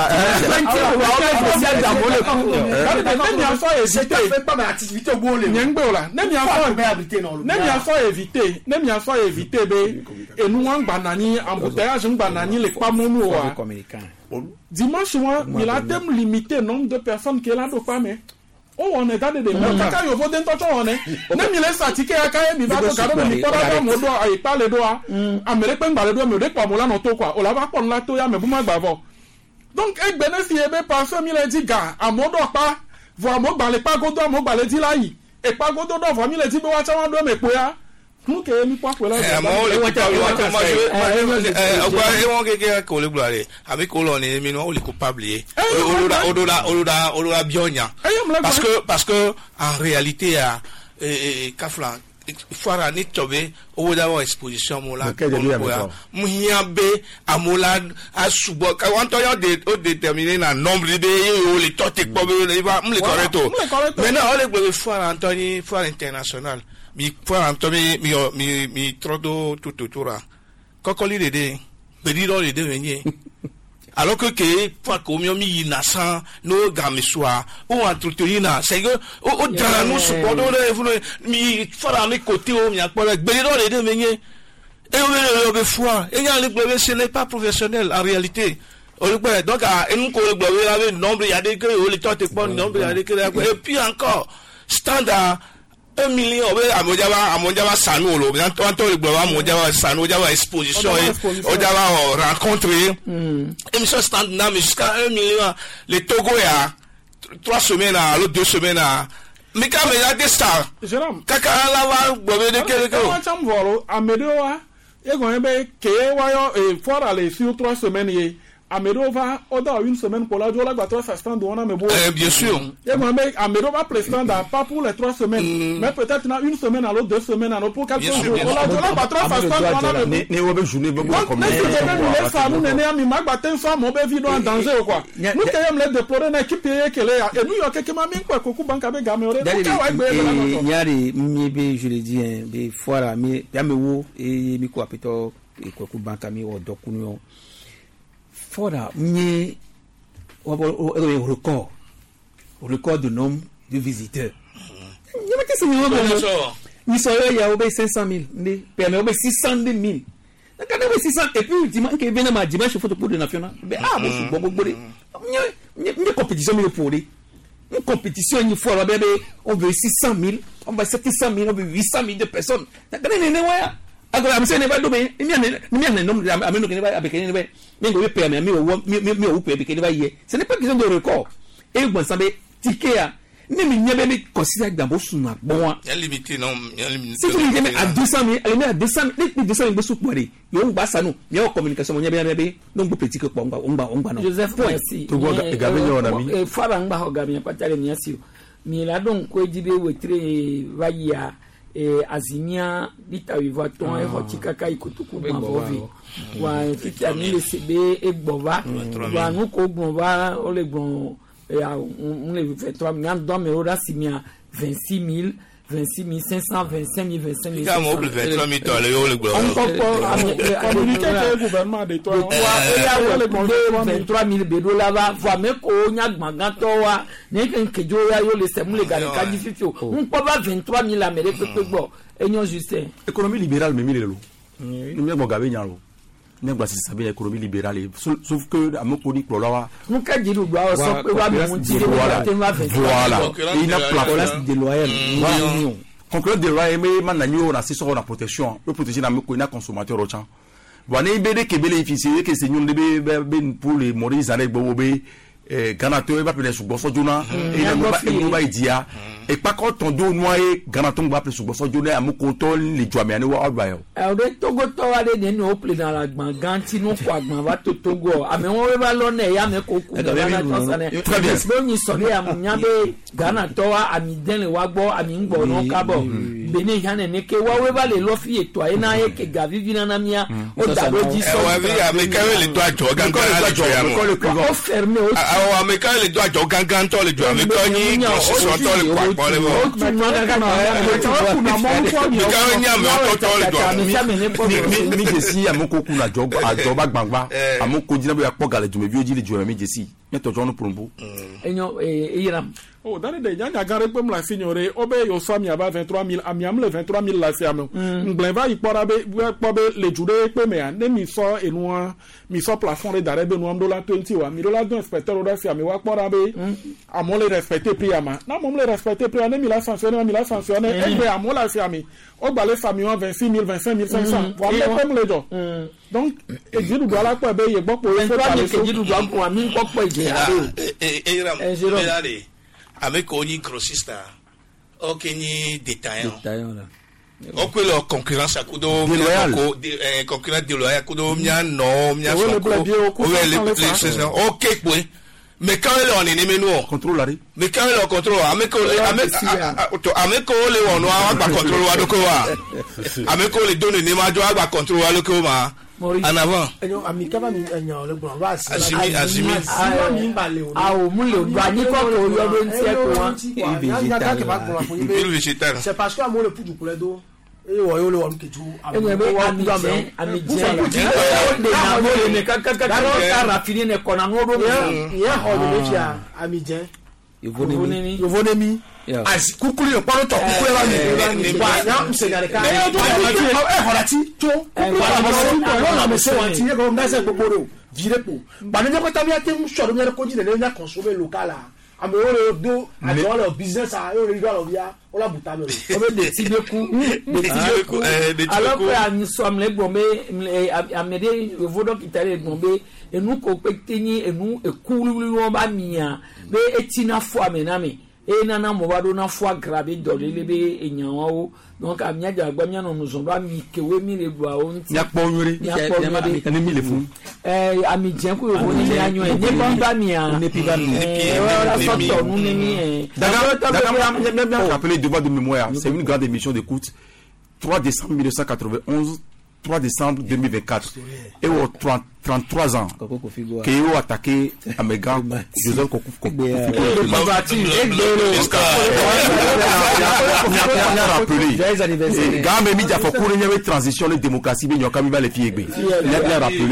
Bien fort éviter. Fait pas d'activité au bout les. Nyangbola. Nem bien fort éviter non. Nem bien fort éviter. Nem bien fort éviter be. Et nous en banani embouteillage en banani les pas mono. Dimanche soir, il a thème limité nombre de personnes qui est là de femmes. Oh, on est dans des démons. Quand il faut d'un temps, on est. Même il est fatigué à quand il va te carrer, mais il parle pas mon doigt, il parle le doigt. Américain par le doigt, mais pas mon là, non, quoi. On la va prendre la toya, mais vous m'avez bavard. Donc, un bénéfice, par ce il a dit, gars, à mon doigt pas, voir mon balai pas godo, mon balai dit là, et pas godo, voir il a dit, mais watch out, mais quoi. Nous qui nous pas pour là. Eh moi le moi moi je eh ogba e won keke ko le glare avec colonne mi no le coupable oloda oloda oloda oloda bionya parce que parce que en réalité à eh kafla fara ni tobe o da wa exposition mo la mo hiabe amola asubo ka wan to yo de o déterminer na nombre de o le tote ko be le va mo le correcto maintenant o le gbe fara Anthony fara international mi fara Anthony mi mi mi trodo tututura kokoli de de bediro de de venye alors que que fa ko mi mi nasan no gamiswa o entretenir c'est que o dara no support de mi fara mi côté o mi akpole bediro de de venye et o be foi et ya le gbe ce n'est pas professionnel en réalité donc à nous ko le gbe la nombre il y a des que o le tote pas nombre il y a des que et puis encore standard un million amojaba amojaba sanu lo bien to to le gbo amojaba sanu ojaba exposition ojaba rencontrer émission stand na jusqu'à un million le Togo ya trois semaines à l'autre deux semaines à mais quand il y a des stars kaka la va gbo de quelque on cham volo amedoa e go ebe ke wa yo e fora le sur trois semaines ye Amedo va au-delà une semaine pour la joie la trois stand on a mais bon eh bien sûr et moi mais Amedo va président pas pour les trois semaines mm. mais peut-être dans une semaine à l'autre deux semaines à l'autre pour quelques jours pour la joie la trois stand on a mais ne obe journée beaucoup comme ça nous nene ami magbaten so mo be vidéo en danger quoi nous kayem les déplorer na équipe que les et nous yo quelque mami quoi koku banka be gamere pour ka wa gbe la nyari mi be je le dis hein be foira mi ya me wo e mi ko apeto e koku banka mi o dokunu fora ni o record o record de nombre de visiteurs il y a que c'est ni so ya o be cinq cent mille ni permet o be six cent mille quand on be six cents et puis dimanche que vient ma dimanche photo pour de national ah bon bon bon bon ni ni compétition mi pour ni une compétition ni fora bébé on veut six cent mille on va sept cent mille on veut huit cent mille de personnes quand on est ouais agora amse ne ba do me mi ane mi ane nom ameno ke ne ba abeke ne ba mi go pe mi mi o mi mi o pe abeke ne ba ye ce n'est pas question de record et bon ça be ticket a ni mi nyebe mi consider dans bosu na bon il y a limité non il y a limité si tu me à deux cent mille elle met à deux cents mille deux cent mille bosu poire yo ba ça no mi o communication mo nyebe nyebe donc bo petit que on ba on ba on ba no Joseph merci to go ga be yo na mi e fa ba ngba ho ga mi patale mi asio mi la don ko jibe wetre vaya e azimia litawiva ton e hotika kai kutuku mavovi wa kitani le sebe e gbova wa nu ko gbova o le gbon e a on le fait trois millions dans mais ora simia vingt-six mille vingt-six mille cinq cents vingt-cinq mille vingt-cinq mille quand on le fait trois mille le le gbon on peut communiquer le gouvernement de toi e a le gbon vingt-trois mille bedo la va voir me ko nya gbangan to wa ne ke jo ya yo le semu le gale ka difitio on peut pas vingt-trois mille amérique pe gbo enyo Justin économie libérale me mi le lo ni me gbo gabe nya lo ne gba si sabe économie libérale sauf que amoko ni plolawa on ka diru gba so pe wa mi mun ti de wa te ma voilà il n'a place de loyer concurrence de loyer mais man na nyo na si so na protection le protéger na me ko na consommateur o chan wane bede ke bénéficier que c'est nyon de be pour les moris avec bo be eh ganato e ba pele sugbo so jona e na ba e ba idia et pas quand on doit noyer ganaton va plus sur journée à mon contrôle les joamé ne wa ba yo e de togo to wa de ne no play dans la gban ganti no kwa gban va to togo ame won we ba lo ne ya me ko ku gana to sane très bien se ni so ne am nyabe gana to wa ami den le wa gbo ami ngbo no ka bo bene hane ne ke wa we ba le lo fi eto ai na ye ke gavi vina na mia o da lo ji so wa vi ame ka le to ajo gangan le jo ya mo o ferme o a ame ka le to ajo gangan to le jo ame ko ni ko si so to le pa po le mo o tu ma ga na ya mi ka nya me o to le do mi mi jesi amoko ku na job ajo ba gbangba amoko jina be akpo gale jume bi oji le jo mi jesi mi to jo no prombo enyo e yiram oh dans les derniers gare pem la signorer obe yo sami aba vingt-trois mille amiam le vingt-trois mille la fiam nglen va ipora be be le jure pe me an mi so enu mi so plafond de dare be no dola vingt wa mi dola don inspecteur o da fiam wa pora be amon le respecter prix ama na mom le respecter prix an mi la sanctionner mi la sanctionner e be amon la fiam o gba le famille vingt-six mille vingt-cinq mille cinq cents wa le pem le jo donc e jidu do ala po be ye gbo po e fo ta le so jidu do ko ami ko po je e e ram e avec oni grossiste o kenyi détaillant détaillant là o ko le concurrence akudo ko eh concurrence déloyale akudo mia no mia so ko o le saison OK point mais quand on est neme no contrôle ari mais quand on contrôle ameko ameko ameko le wono agba contrôle wa doko wa ameko le donne ne ma jo agba contrôle wa loko ma en avant enyo amikaba mi enyo le gbon wa asimi asimi mi mbale o a o mu le gba ni ko ko yo do ntie ko wa il végétal c'est parce que amole puju kule do e wo yo le won keju enyo be ami je ami je de na mo le ka ka ka ka rafini ne kona no do ya ho de fia ami je yovonemi yovonemi as kukuri o paro to kukuri ba mi ba na msengare ka e do e horati to e na me se wanti e ko ndase poporo virepo ba ne ko tabi ate mu soro ne ko jine ne nya consommer local ame o do ajo le business a o ri do bia o la buta me o be de ti beku de ti beku alors que ami so am le gbon be amede vodo kitare gbon be enu ko petini enu ekulu won ba mia be etina fo amena me e nana mo ba do na fo agrabe dolele be enyan o donc amia ja gba mia no nuzon ba mi kewe mi le gba o nti ya po nyore ya po ni mi le fun eh ami jen ko yo ni anyo e ne ba ba mia ne pi ba mi e la photo nous ne mi d'accord d'accord rappeler devoir de mémoire c'est une grande émission d'écoute trois décembre mille neuf cent quatre-vingt-onze trois décembre deux mille vingt-quatre et au trente-trois ans que yo attaqué Amega Joseph Kokou Kokou quand même il a fait courir une transition de démocratie mais il y a quand même les filles il a rappelé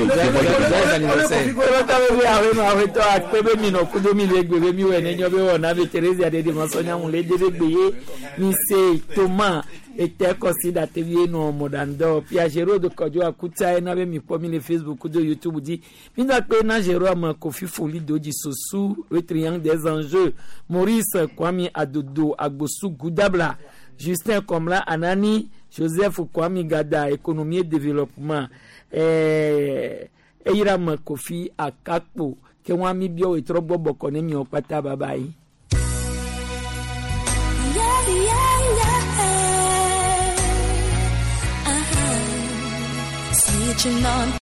Thomas était considéré atelier no modando Piagero de Kojo akuta e na be mi pomi le Facebook de YouTube dit mina pe na Jérôme Kofi Foli doji sosu le triangle des enjeux Maurice Kwame Adodo Agbosu Goudabla Justin Komla Anani Joseph Kwame Gada économie et développement eh Eiram Kofi Akakpo ke wa mi bio e trobo bokone mi opata babai yeah yeah yeah switching on